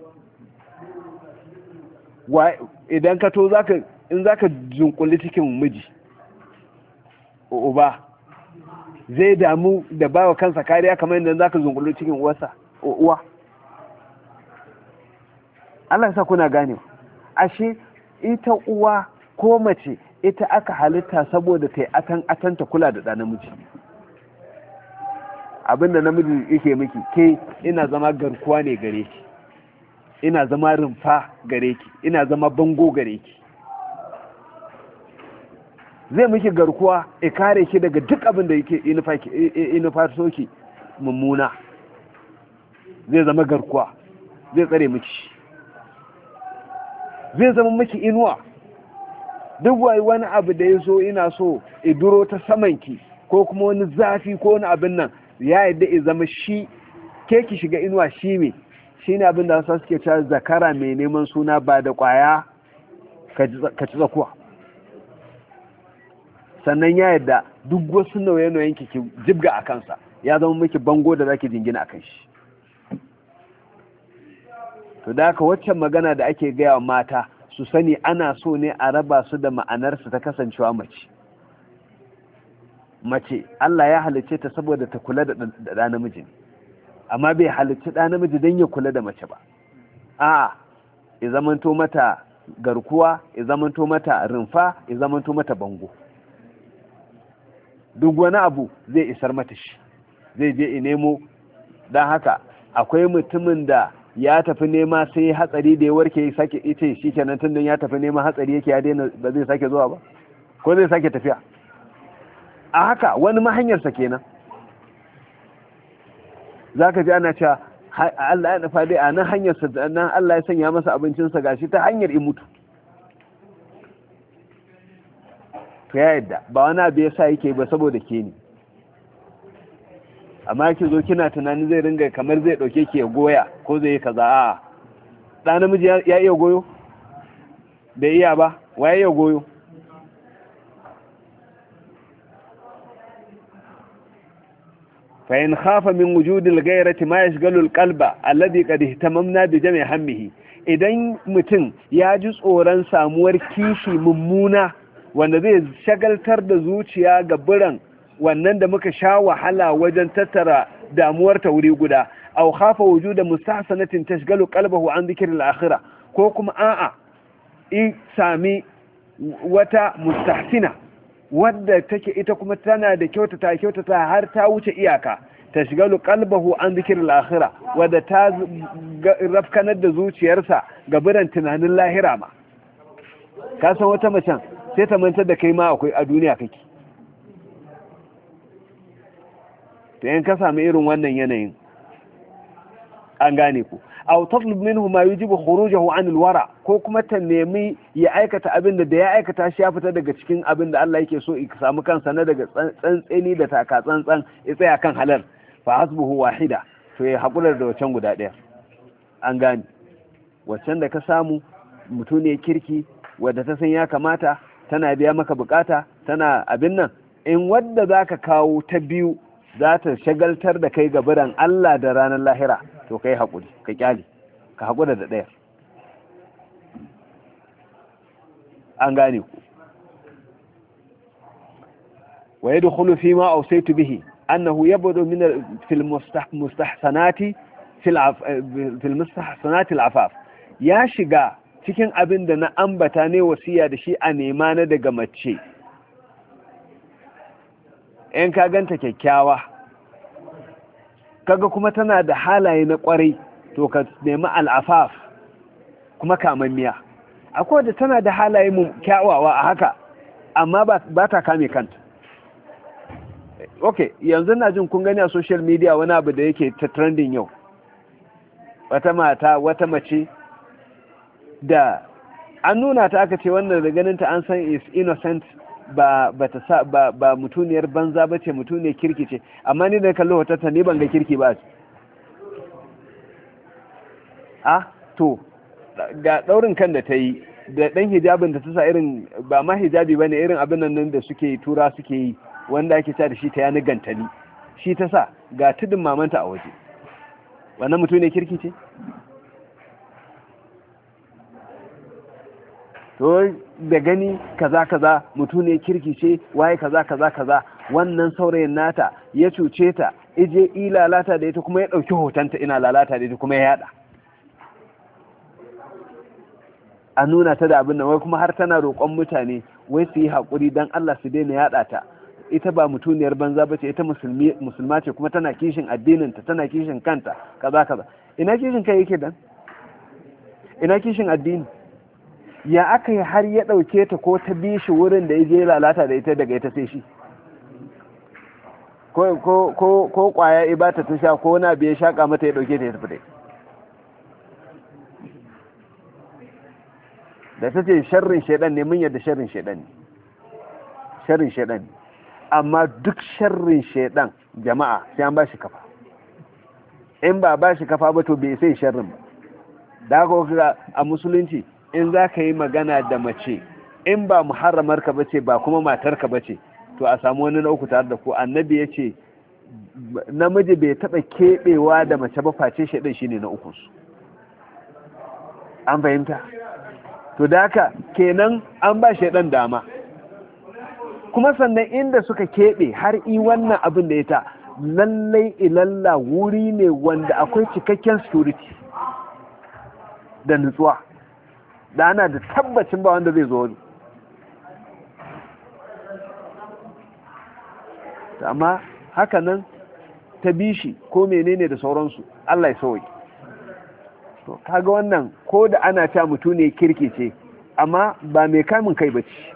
Idan ka to in zaka zunkuli cikin miji, uba zai damu da bawa kansa kariya kamar yadda zaka zunkuli cikin uwa? Allah ya sa kuna gane. Ashe ita uwa ko mace ita aka halitta saboda ta yi atanta kula da ɗa namiji. Abinda namiji yake miki, ke ina zama garkuwa ne gare ki, ina zama rumfa gare ki, ina zama bango gare ki. Zai miki garkuwa ya kare ki daga duk abin da yake inufato ki mummuna. Zai zama garkuwa, zai tsare miki, zai zama miki inuwa. Duk wani abu da ya so ina so iduro ta samanki ko kuma wani zafi ko wani abin nan ya yadda ya zama shi ke ki shiga inuwa shi me shi ne abin da wasu suke cewa zakara mai neman suna ba da kwaya ka ci tsakuwa. Sannan ya yadda duk wasu nauye-nauyen ki jibga a kansa, ya zama miki bango da zaki jingina a kan shi. To da haka waccan magana da ake gaya wa mata su sani ana so ne a raba su da ma'anarsu ta kasancewa mace Allah ya halicce ta saboda ta kula da ɗa namiji, amma bai halicci ɗa namiji don ya kula da mace ba. A'a, ya zamanto mata garkuwa, ya zamanto mata rumfa, ya zamanto mata bango. Duk wani abu zai isar mata shi, zai je nemo. Don haka akwai mutumin da ya tafi nema sai hatsari da ya warke sake ita shi kenan tun ya tafi nema hatsari yake ya daina, ba zai sake zuwa ba ko zai sake tafiya. A haka wani mahanyarsa kenan. Za ka ji ana cewa Allah ya nufa dai a nan hanyarsa nan Allah ya sanya masa abincinsa gashi ta hanyar in mutu. To ya yadda ba wani abu ya sa yake ba saboda ke ne, amma ki zo kina tunanin zai ringa kamar zai dauke ki ya goya ko zai yi kaza. A ɗa namiji ya iya goyo? bai iya ba, waye ya goyo? فإن خاف من وجود الغيرة ما يشغل القلب الذي قد اهتممنا بجمع همه. idan mutum ya ji tsoron samuwar kishi mummuna wanda zai shagaltar da zuciya ga biran wannan da muka sha wahala wajen tattara damuwar ta wuri guda, aw khafa wujuda mustahsanatin tashgalu qalbahu an dhikri al-akhirah, ko kuma a'a in sami wata mustahsina wadda take ita kuma tana da kyautata har ta wuce iyaka, tashgalu qalbahu an dhikri al-akhirah, wadda ta rafkanar da zuciyarsa ga biran tunanin lahira ma. ka san wata macen sai ta mantar da kai ma akwai a duniya kake. to in ka samu irin wannan yanayin an gane ku, aw tatlub minhu ma yujibu khurujahu an alwara, ko kuma ta nemi ya aikata abin da ya aikata shi ya fita daga cikin abin da Allah yake so ya samu kansa na daga tsantseni da taka tsantsan ya tsaya kan halal, fa hasbuhu wahida, to ya hakura da wancan guda ɗaya. an gane wancan da ka samu mutune kirki wadda ta san ya kamata, tana biya maka bukata, tana abin nan, in wadda zaka kawo ta biyu za ta shagaltar da kai gabaran Allah da ranar lahira, to kai haƙuri, ka ƙyale, ka haƙura da ɗaya. an gane ku. wa yadkhulu fi ma awsaytu bihi annahu yabdu min fil mustahsanati fil mustahsanati al-afaf, ya shiga cikin abin da na ambata ne wasiya da shi a nema na daga mace. in ka ganta kyakkyawa kaga kuma tana da halaye na kwarai, to ka nemi al'afaf kuma kamammiya. akwai da tana da halaye mu kyawawa a haka amma ba ta kame kanta. ok, yanzu na jin kun gani a social media wani abu da yake ta trending yau, wata mace da an nuna ta aka ce wannan da ganinta an san is innocent, ba mutuniyar banza ba ce, mutuniyar kirki ce, amma ni da kallo hotarta ni ban ga kirki ba. To ga daurin kan da ta yi da dan hijabin da ta sa, irin ba ma hijabi ba ne, irin abin nan da suke tura suke yi wanda ake sa da shi ta yana gantali, shi ta sa ga tudun mamanta a waje. wannan mutuniyar kirki ce? to da gani kaza mutuniyar kirki ce, waye kaza, wannan saurayin nata ya cuce ta, ije lalata da ita kuma ya dauki hotonta ina lalata da ita kuma ya yada. a nuna ta da abin nan, wai kuma har tana roƙon mutane wai su yi haƙuri don Allah su daina yaɗa ta. Ita ba mutuniyar banza ba ce, ita musulma ce, kuma tana kishin addininta, tana kishin kanta, kaza kaza. Ina kishin kai yake dan? Ina kishin addini? Ya aka yi har ya ɗauke ta ko ta bi shi wurin da ya je lalata da ita daga ita sai shi? Ko ƙwaya ibata ta sha ko na biya shaƙa mata ya ɗauke ta ya tafi dai. Da ta ce sharrin shaidan ne, mun yadda sharrin shaidan ne, sharrin shaidan ne, amma duk sharrin shaidan jama'a sai an ba shi kafa. In ba ba shi kafa ba to bai sai sharrin ba. Da haka a musulunci in za ka yi magana da mace in ba muharramarka ba ce ba kuma matarka ba ce, to a samu wani na uku tare da ku. Annabi ya ce namiji bai taɓa keɓewa da mace ba face shaidan shi ne na ukunsu. An fahimta? To da haka kenan an ba shaidan dama, kuma sannan inda suka keɓe har yi wannan abin da ya ta lallai ilalla wuri ne wanda akwai cikakken security da nutsuwa, da ana da tabbacin ba wanda zai zo wani. Amma haka nan ta bishi ko menene da sauransu, Allah ya sauyi. To kaga wannan ko da ana ta mutu ne kirki ce, amma ba mai kamun kai ba ce.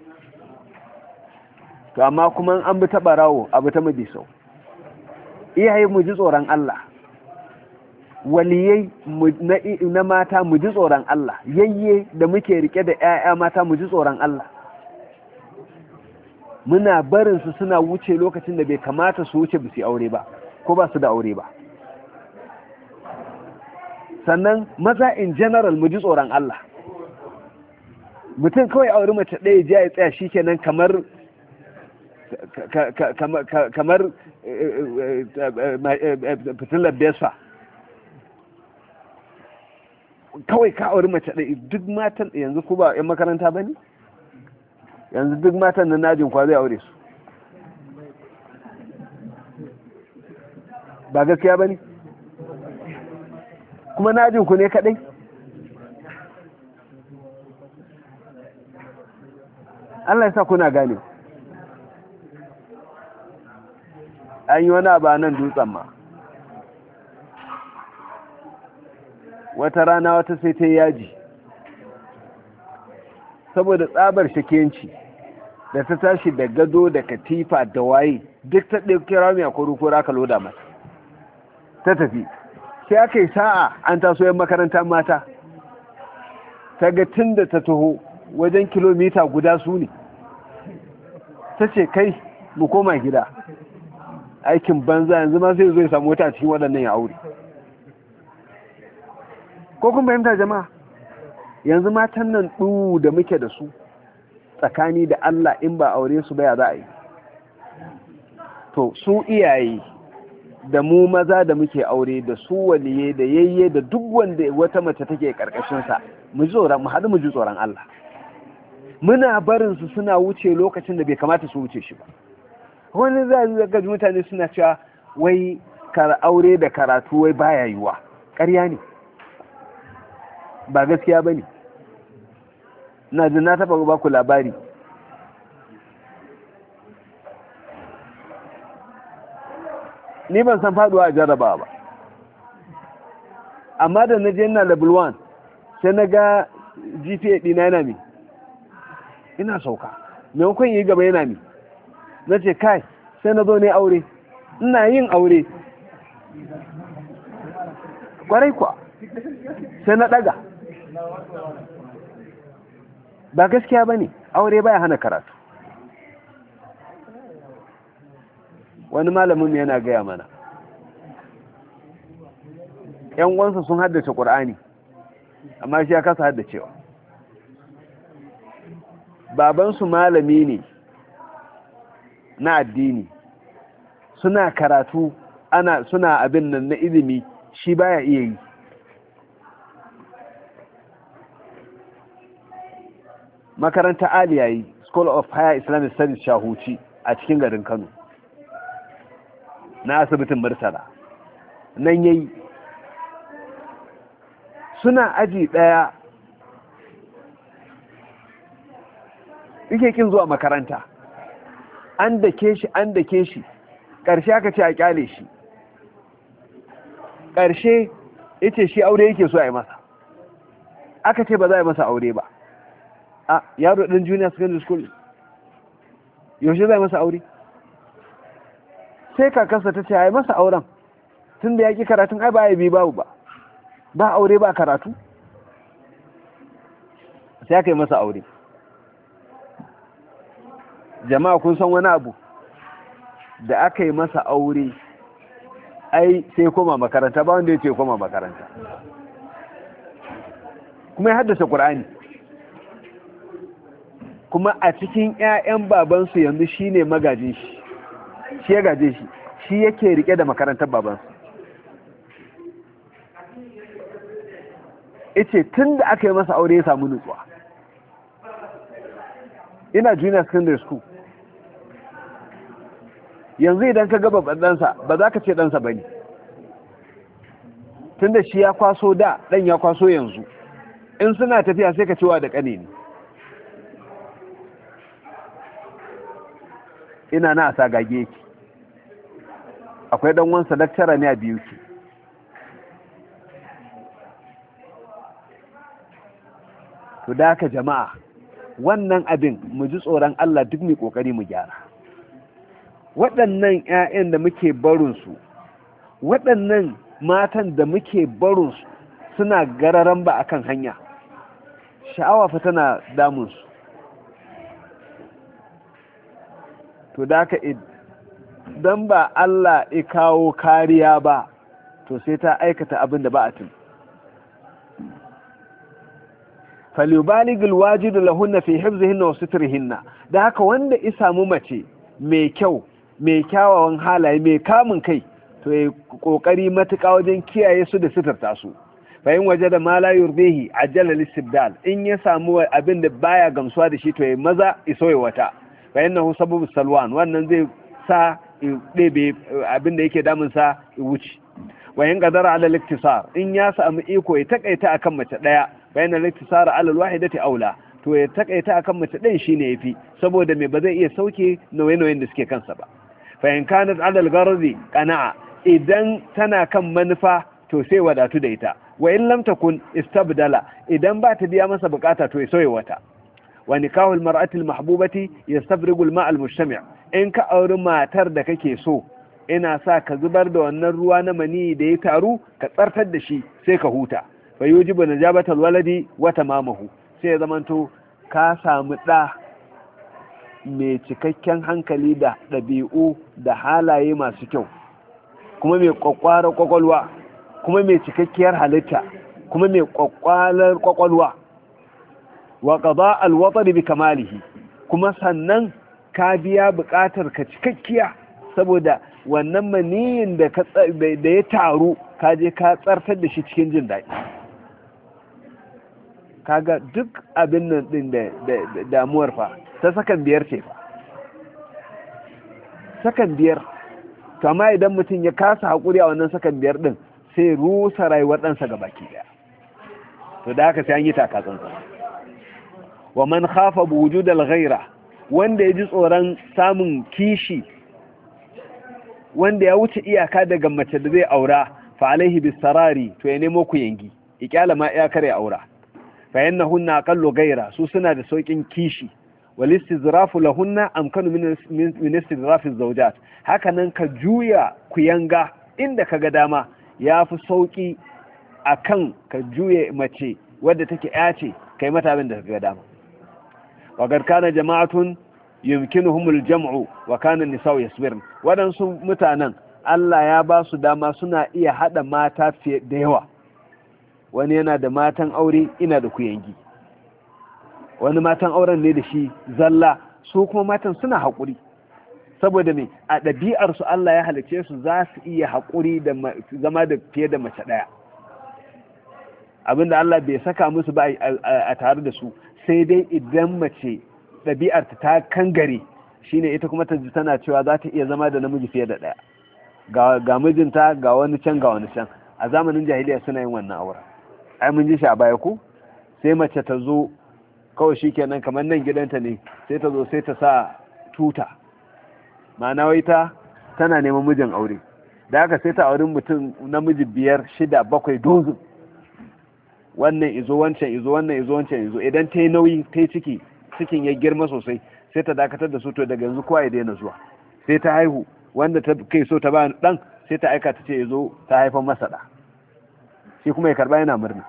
To amma kuma an bi ta barawo abu ta mabi sau. Iyaye mu ji tsoron Allah, waliyai na mata mu ji tsoron Allah, yayye da muke rike da 'ya'ya mata mu ji tsoron Allah. Muna barinsu suna wuce lokacin da bai kamata su wuce ba su aure ba ko ba su da aure ba. Sannan maza in general mu ji tsoron Allah. Mutum kawai auri mace ɗaya ji ya tsaya shi kenan kamar fitilar besa. Kawai ka auri mace ɗaya. Duk matan yanzu ku ba 'yan makaranta ba ne? Yanzu duk matan nan najin kwa zai aure su. Ba gaskiya ba ne? Kuma najin ku ne kaɗai? Allah ya sa kuna gane. An yi wani abu nan dutsen ma. Wata rana wata sai ta yaji. Saboda tsabar shakenci da ta tashi da gado da katifa da waye duk ta ɗauki rami a kura ka loda mata. Ta tafi. Sai aka yi sa'a an taso yan makarantar mata. Ta ga tun da ta taho wajen kilomita guda su ne. Ta ce kai mu koma gida. Aikin banza yanzu ma sai zo ya samu wata cikin waɗannan ya aure. Ko kun fahimta jama'a? Yanzu matan nan ɗu da muke da su tsakani da Allah in ba aure su baya za a yi. To su iyaye da mu maza da muke aure da su waliye da yayye da duk wanda wata mace take karkashinsa mu haɗu mu ji tsoron Allah. Muna barin su suna wuce lokacin da bai kamata su wuce shi ba. Wani za ga mutane suna cewa wai aure da karatu wai baya yiwa. Ƙarya ne. Ba gaskiya bane. Na ji na taɓa ba ku labari. Ni ban san faduwa a jarraba ba. Amma da na je ina level 1 sai na ga GPA ɗina yana mi. Ina sauka. Maimakon yi gaba yana mi. Na ce kai sai na zo ne aure. Ina yin aure. Kwarai kuwa. Sai na ɗaga. Ba gaskiya ba ne, aure baya hana karatu. Wani malamin yana gaya mana. ‘Yan uwansa sun haddace ƙur'ani, amma shi ya kasa haddacewa. Babansu malami ne na addini, suna karatu, suna abin nan na ilimi, shi baya iya yi. Makaranta Aliyayi, School of Higher Islamic Studies Shahuci a cikin garin Kano, na asibitin Murtala. Nan yayi suna aji ɗaya yake kin zuwa makaranta, an dake shi ƙarshe aka ce a kyale shi, ƙarshe yace shi aure yake so a yi masa, aka ce ba za a yi masa aure ba. A yaro ɗin junior secondary school yaushe za a yi masa aure? Sai kakarsa ta ce a yi masa auren, tun da ya ƙi karatun ai ba ya bi babu ba aure ba karatu, sai aka yi masa aure. Jama'a kun san wani abu, da aka yi masa aure ai sai koma makaranta, ba wanda ya ce koma makaranta, kuma ya haddace Qur'ani, kuma a cikin 'ya'yan babansu yanzu shi ne magajin shi ya gaje shi yake rike da makarantar babansu. Ice tun da aka yi masa aure ya samu nutsuwa. Ina junior secondary school, yanzu idan ka gaba ɗansa ba za ka ce ɗansa ba ne, tun da shi ya kwaso da ɗan ya kwaso yanzu, in suna tafiya sai ka cewa da ƙane ne. Ina na sa gage ki, akwai ɗan wansa daktara ne a biyu ki. To da haka jama'a, wannan abin mu ji tsoron Allah duk mai ƙoƙari mu gyara. Waɗannan 'ya'yan da muke barinsu, waɗannan matan da muke barinsu suna gararan ba akan hanya, sha'awa fa tana damunsu. To da haka idan ba Allah ya kawo kariya ba, to sai ta aikata abin da ba a tun. Falyubaligul wajidu lahunna fi hifzihinna wa sitrihinna. Da haka wanda ya samu mace mai kyau, mai kyawawan halaye, mai kamun kai, to ya kokari matuƙa wajen kiyaye su da sitarta su. Fa in wajada ma la yurdihi ajala lisibdal. In ya samu abin da baya gamsuwa da shi, to ya maza isoye wata. Fa innahu sababu salwan. Wannan zai sa ɗebe abin da yake damun sa ya wuce. Wa in qadara ala al-iktisar. In ya samu iko ya takaita akan mace daya, bayan al-iktisar ala al-wahidati aula, to ya takaita akan mace ɗin shine yafi, saboda me ba zai iya sauke nauye-nauyen da suke kansa ba. Fa in kanat ala al-gharzi qana'a, idan tana kan manufa to sai wadatu da ita. Wa in lam takun istabdala, idan ba ta biya masa bukata to ya sauye wata. Wa nikahu al-mar'ati al-mahbubati yastabrigu al-ma' al-mujtami'. In ka auri matar da kake so, ina sa ka zubar da wannan ruwa na mani da ya taru, ka tsartar da shi sai ka huta. Fa yujibu najabatal waladi wa tamamahu. Sai ya zamanto ka samu ɗa mai cikakken hankali da ɗabi'u da halaye masu kyau, kuma mai ƙwaƙwarar ƙwaƙwalwa, kuma mai cikakkiyar halitta, kuma mai ƙwaƙwalar ƙwaƙwalwa. Wa qada al-watr bi kamalihi. Kuma sannan ka biya buƙatar ka cikakkiya, saboda wannan maniyin da ya taru ka je ka tsartar da shi cikin jin daɗi. Kaga duk abin nan din da damuwar fa ta sakan biyar ce fa, sakan biyar. To amma idan mutum ya kasa haƙuri a wannan sakan biyar din, sai rusa rayuwar ɗansa ga baki ɗaya. To da haka sai an yi takatsantsa. Wa man khafa wujud al-ghaira, wanda ya ji tsoron samun kishi, wanda ya wuce iyaka daga mace da zai aura, fa alaihi bisarari, to ya nemo ku yangi, ikyala ma ya kare aura. Fa yanahunna aqallu ghaira, su suna da saukin kishi. Wal istizrafu lahunna amkanu min istizrafi zawjat. Haka nan ka juya ku yanga inda kaga dama, yafi sauki akan ka juye mace wadda take yace kai mata abin da kaga dama. Wa gar kana jama'atun yumkinuhumul jam'u wa kana an-nisa'u yasbirun. Wadansu mutanen Allah ya ba su dama suna iya hada mata fiye da yawa. Wani yana da matan aure, ina da kuyangi. Wani matan auren ne da shi zalla, su kuma matan suna haƙuri. Saboda me, a ɗabi'arsu Allah ya halice su za su iya haƙuri da zama da fiye da mace ɗaya. Abinda Allah bai saka musu ba a tare da su, sai dai idan mace ɗabi'arta ta kangare, shine ita kuma ta ji tana cewa za ta iya zama da namiji fiye da ɗaya. Ga mijinta, ga wani can, ga wani can. A zamanin jahiliya suna yin wannan auren. Ai mun ji shi a baya ku? Sai mace ta zo kawai shikenan kamar nan gidanta ne sai ta zo sai ta sa tuta, ma'ana wai tana neman mijin aure, da haka sai ta auri mutum namiji 5 6 7 dozin, wannan izo wancan izo wannan izo wancan izo, idan ta yi nauyi ta yi cikin ya girma sosai sai ta dakatar da su, to daga yanzu kowa ya daina zuwa, sai ta haihu wanda ta kai so ta ba dan sai ta aika ta ce yazo ta haifan masa da, shi kuma ya karba yana murna.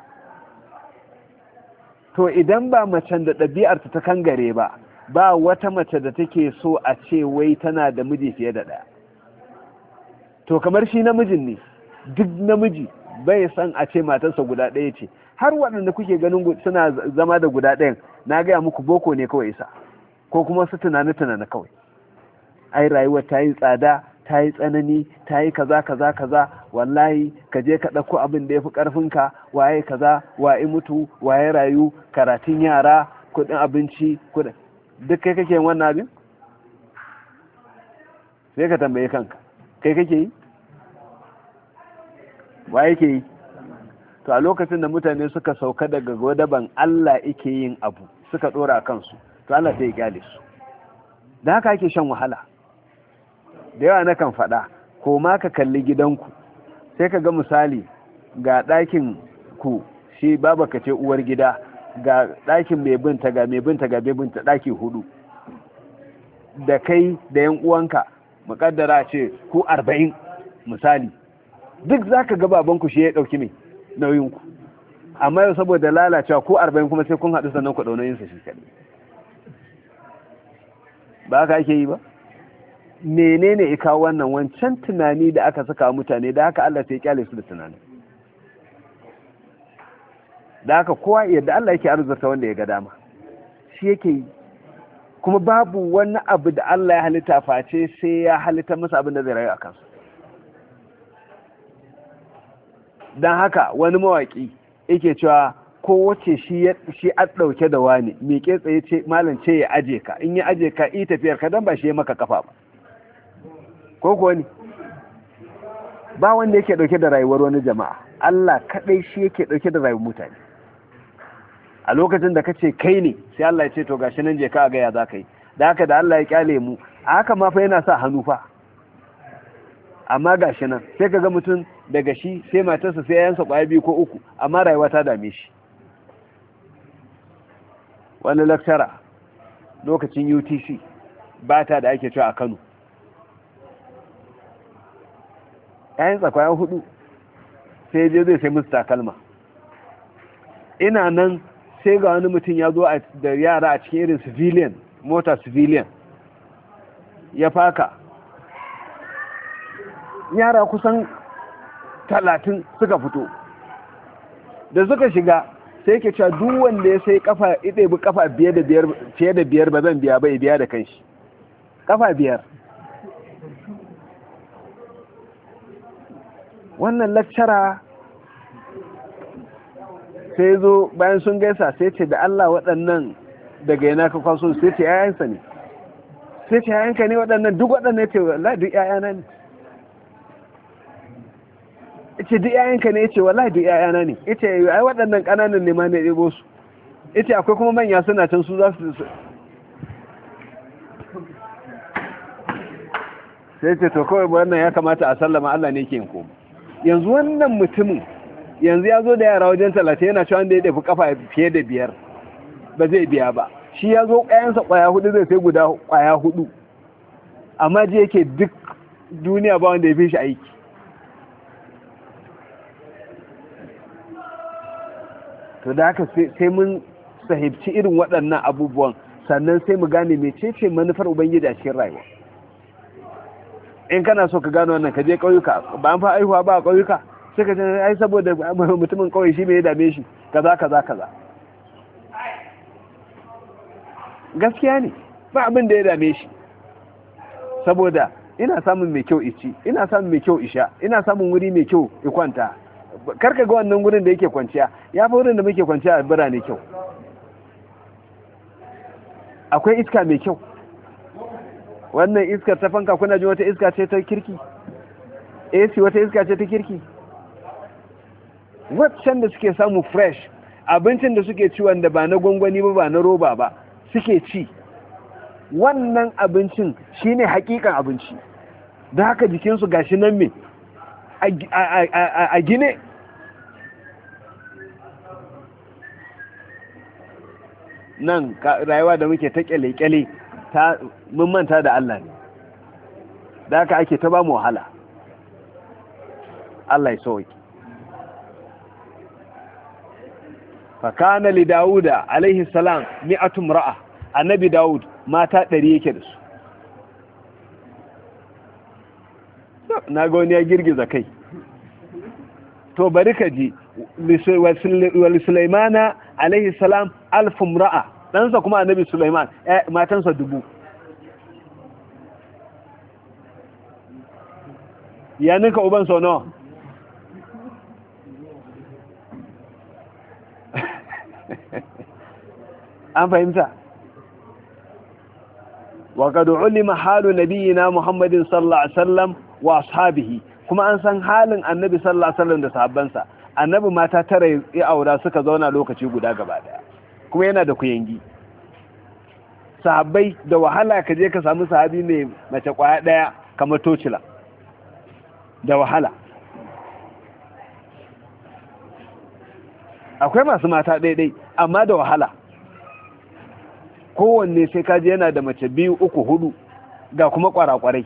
to idan ba macen da ɗabi'arta ta kangare ba wata mace da take so a ce wai tana da miji fiye da ɗaya. to kamar shi namijin ne, duk namiji bai san a ce matarsa guda ɗaya ce, har waɗanda kuke ganin suna zama da guda ɗayan na gaya muku boko ne kawai isa, ko kuma su tunani kawai, ai rayuwar ta yi tsada, ta yi tsanani, ta yi kaza kaza kaza, wallahi ka je ka ɗauko abin da ya fi ƙarfinka, waye kaza, waye mutu, waye rayu, karatun yara, kuɗin abinci, kuɗin duk kai kake yin wannan abin? sai ka tambaye kanka, kai kake yi? waye ke yi? to a lokacin da mutane suka sauka daga godaban Allah yake yin abu suka ɗora a kansu, to Allah sai ya kyale su, da haka ake shan wahala. da yawa na kan faɗa, ko ma ka kalli gidanku sai ka ga misali ga ɗakin ku shi babaka ce uwar gida, ga ɗakin mai binta ga mai binta ga mai binta, ɗaki 4, da kai da yan uwanka muƙaddara ce ku 40 misali, duk za ka ga babanku shi ya ɗauki mai nauyinku, amma yau saboda lalacewa ku 40 kuma sai kun haɗu sannan ku ɗaunayinsa shi kaɗai. ba ka ake yi ba? menene ya kawo wannan? wancan tunani da aka saka mutane, da haka Allah sai ya kyale su da tunani, da haka kowa yadda Allah yake arzurta wanda ya ga dama shi yake yi, kuma babu wani abu da Allah ya halitta face sai ya halitta masa abin da zai rayu a kansu. don haka wani mawaki yake cewa kowace shi a ɗauke da wani miƙe tsaye ce malam ce ya aje ka, in ya aje ka yi tafiyar ka, don ba shi ya maka kafa ba, ko kuwa ne ba wanda yake ɗauke da rayuwar wani jama'a, Allah kaɗai shi yake ɗauke da rayuwar mutane. a lokacin da kace kai ne sai Allah ya ce to gashi nan je ka ga ya za ka yi, da haka da Allah ya kyale mu a haka ma fa yana sa hannu fa, amma gashi nan sai ka ga mutum daga shi sai matarsa sai yayansa kwaya 2 ko 3, amma rayuwa ta dame shi. wani lecturer lokacin UTC bata da ake cewa a Kano, yayansa kwaya 4 sai je zai sai musu takalma, ina nan sai ga wani mutum ya zo da yara a cikin irin civilian mota civilian ya faka, yara kusan 30 suka fito, da suka shiga sai ke cewa duk wanda ya sai kafa ita bi kafa fiye da biyar ba zan biya ba, ya biya da kanshi, kafa 5. wannan lecturer sai zo bayan sun gaisa sai ce da Allah waɗannan daga yana ka kwaso, sai ce yayansa ne, sai ce yayanka ne waɗannan, duk waɗannan ce wallahi duk yayana ne, ce duk yayanka ne, ce wallahi duk yayana ne, ce ai waɗannan ƙananan ne ma ne ɗebo su, ce akwai kuma manya suna can su za su, sai ce to kawai wannan ya kamata a sallama Allah ne ke yin koma. yanzu wannan mutumin yanzu ya zo da yara wajen 30 yana cewa wanda ya dafi kafa fiye da 5 ba zai biya ba, shi ya zo kayansa kwaya 4 zai sai guda kwaya 4, amma ji yake duk duniya ba wanda ya fi shi aiki. to da haka sai mun sahibci irin waɗannan abubuwan, sannan sai mu gane mecece manufar ubangiji a cikin rayuwa. in kana so ka gano wannan ka je ƙauyuka, ba an fa aihuwa ba a ƙauyuka, sai ka ce ai saboda mutumin ƙauye shi mai dame shi kaza kaza kaza. gaskiya ne ba abin da ya dame shi, saboda ina samun mai kyau ici, ina samun mai kyau isha, ina samun wuri mai kyau ikwanta. karka ga wannan gurin da yake kwanciya ya fi wurin da muke kwanciya a birane kyau. akwai iska mai kyau, wannan iskar ta fanka kuna jin wata iska ce ta kirki, AC wata iska ce ta kirki, waccan da suke samu fresh abincin da suke ci wanda ba na gwangwani ba na roba ba suke ci, wannan abincin shine hakikan abinci. da haka jikinsu gashi nan me a gine. Nan rayuwa da muke ta kyale-kyale mun manta da Allah ne, da haka ake ta ba mu wahala. Allah ya sauki. fakana li Dawuda alaihi salam mi'atu imra'a, annabi Dawud mata 100 yake da su. na ga wani ya girgiza kai. to bari ka ji, wa Sulaimana alaihi salam 1000 imra'a, ɗansa kuma annabi Sulaiman matansa 1000. ya ninka uban sau nawa? an fahimta. wa qad ulima halu nabiyina Muhammadin sallallahu alaihi wasallam wa ashabihi, kuma an san halin annabi sallallahu alaihi wasallam da sahabbansa. Annabi mata 9 ya aura suka zauna lokaci guda gaba daya, kuma yana da kuyangi. Sahabbai da wahala ka je ka samu sahabi mai mace kwaya daya kamar tocila, da wahala. akwai masu mata daidai amma da wahala. kowanne sai kaji yana da mace 2, 3, 4 ga kuma kwarakwarai.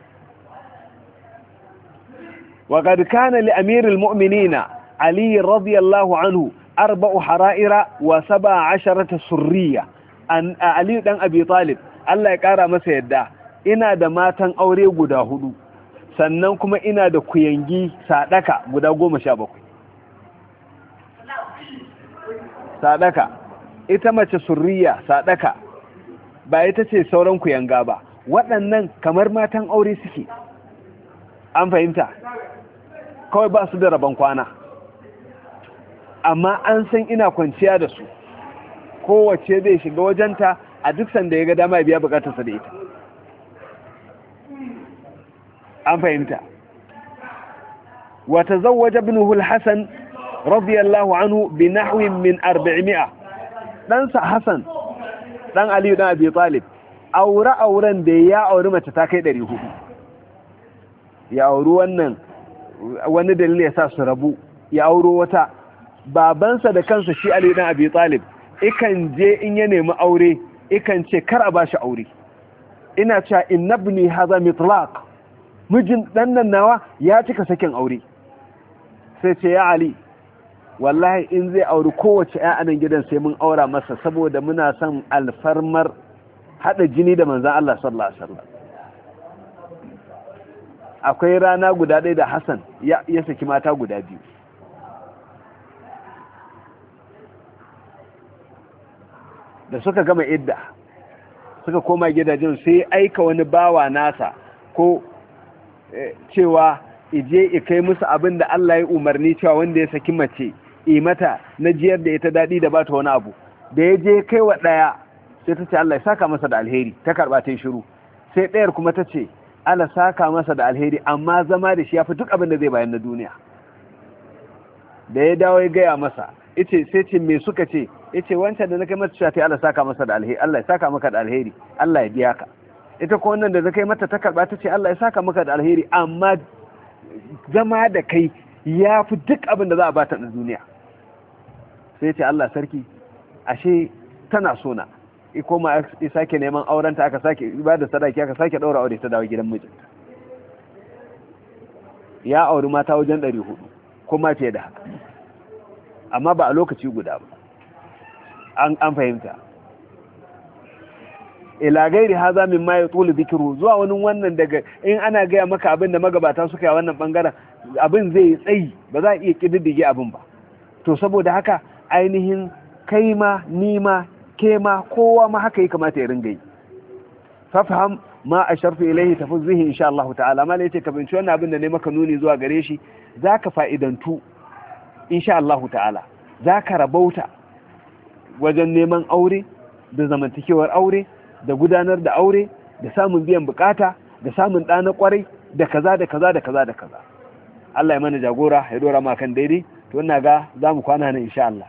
wa qad kana li amiril mu'minina Ali radiyallahu anhu 4 hara'ira wa 17 surriya. Ali dan Abi Talib Allah ya kara masa yadda, ina da matan aure guda 4, sannan kuma ina da kuyangi sadaka guda 17. sadaka ita mace surriya sadaka ba ita ce sauran kuyanga ba, waɗannan kamar matan aure suke. an fahimta, kawai ba su da rabon kwana, amma an san ina kwanciya da su. kowace zai shiga wajenta a duk sanda ya ga dama ya biya bukatarsa da ita. an fahimta. wa tazawwaja ibnuhu al-Hasan radiyallahu anhu bi nahwin min 400. ɗansa Hassan ɗan Aliyu ɗan Abi Talib auren da ya auri mace ta kai 400. ya auri wannan, wani dalili ya sa su rabu, ya auro wata. babansa da kansa shi Aliyu ɗan Abi Talib ikan je in ya nemi aure ikan ce kar a bashi aure. ina cewa innabni hadha mitlaq, mijin dan nan nawa ya cika sakin aure. sai ce ya Ali, wallahi in zai auri kowace ƴa anan gidan sai mun aura masa, saboda muna son alfarmar hada jini da manzon Allah sallallahu alaihi wasallam. akwai rana guda ɗaya da Hassan ya saki mata guda 2. da suka gama idda suka koma gidajen, sai aika wani bawa nasa ko cewa ije kai musu abin da Allah ya umarni, cewa wanda ya saki mace mata na jiyar da ita daɗi da bata wani abu. da ya je kai wa ɗaya sai ta ce Allah ya saka masa da alheri, ta karɓa ta yi shiru. sai ɗayar kuma ta ce Allah saka masa da alheri, amma zama da shi ya fi duk abin da zai bayan na duniya. da ya dawo ya gaya masa, sai ce me suka ce? yace wancan da na kai mata shafi Allah saka masa da alheri, Allah ya saka maka da alheri, Allah ya biya ka. ita ko wannan da na kai mata ta karɓa ta ce Allah ya saka maka da alheri, amma zama da kai ya fi duk abin da za a bata na duniya. sai ce Allah sarki, ashe tana sona. Ikoma ya sake neman aurenta, aka sake ba da sadaki, aka sake ɗaura aure, ta dawo gidan mijinta. ya auri mata wajen 400 kuma fiye da haka, amma ba a lokaci guda ba. an fahimta. ila gairi haza min ma yatul dhikru, zuwa wani wannan daga in ana gaya maka abin da magabata suka yi a wannan bangaren, abin zai tsayi, ba za a iya kididdige abin ba. to saboda haka ainihin kai ma, ni ma, ke ma, kowa ma haka yi kamata ya ringa yi. fafham ma asharfu ilayhi tafuzzihi insha Allah ta'ala. ma yace ka binci wannan abin da ne maka nuni zuwa gare shi, zaka fa'idantu insha Allah ta'ala, zaka rabauta wajen neman aure da zamantakewar aure da gudanar da aure da samun biyan bukata da samun ɗana kwarai da kaza da kaza da kaza da kaza. Allah ya mana jagora, ya dora ma kan daidai. to ina ga za mu kwana nan insha Allah.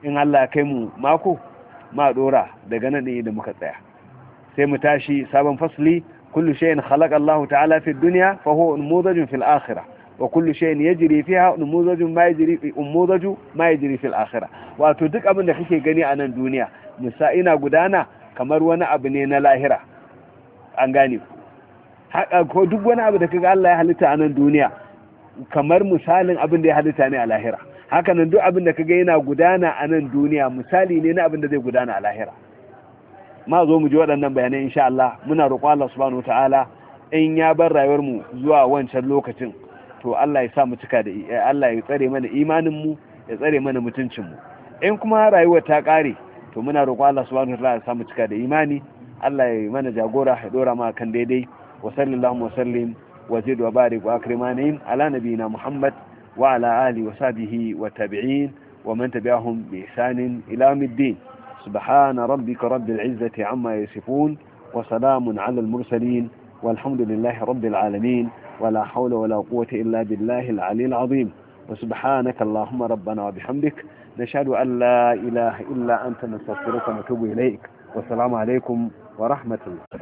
in Allah ya kai mu mako ma dora daga nan ne da muka tsaya sai mu tashi sabon fasli kullu shay'in khalaqa Allah ta'ala fi dunya fa huwa numudajun fil akhirah wa kullu shay'in yajri fiha numudajun ma yajri fil akhirah wato duk abin da kake gani a nan duniya ina gudana kamar wani abu ne na lahira an gane haka ko duk wani abu da kaga Allah ya halitta a nan duniya kamar misalin abin da ya halitta ne a lahira haka nan duk abin da kaga yana gudana a nan duniya misali ne na abin da zai gudana a lahira ma zo mu ji waɗannan bayanai insha Allah muna roƙon Allah subhanahu wataala in ya bar rayuwar mu zuwa wancan lokacin to Allah ya sa mu cika da Allah ya tsare mana imanin mu ya tsare mana mutuncin mu in kuma rayuwar ta ƙare to muna roƙon Allah subhanahu wataala ya sa mu cika da imani Allah ya mana jagora ya dora ma kan daidai wa sallallahu wa sallim wa zid wa barik wa akrimani ala nabiyina Muhammad wa ala alihi wa sahbihi wa tabi'in wa man tabi'ahum bi ihsan ila yawmiddin سبحان ربك رب العزة عما يصفون وسلام على المرسلين والحمد لله رب العالمين ولا حول ولا قوة إلا بالله العلي العظيم وسبحانك اللهم ربنا وبحمدك نشهد أن لا إله إلا أنت نستغفرك ونتوب إليك والسلام عليكم ورحمة الله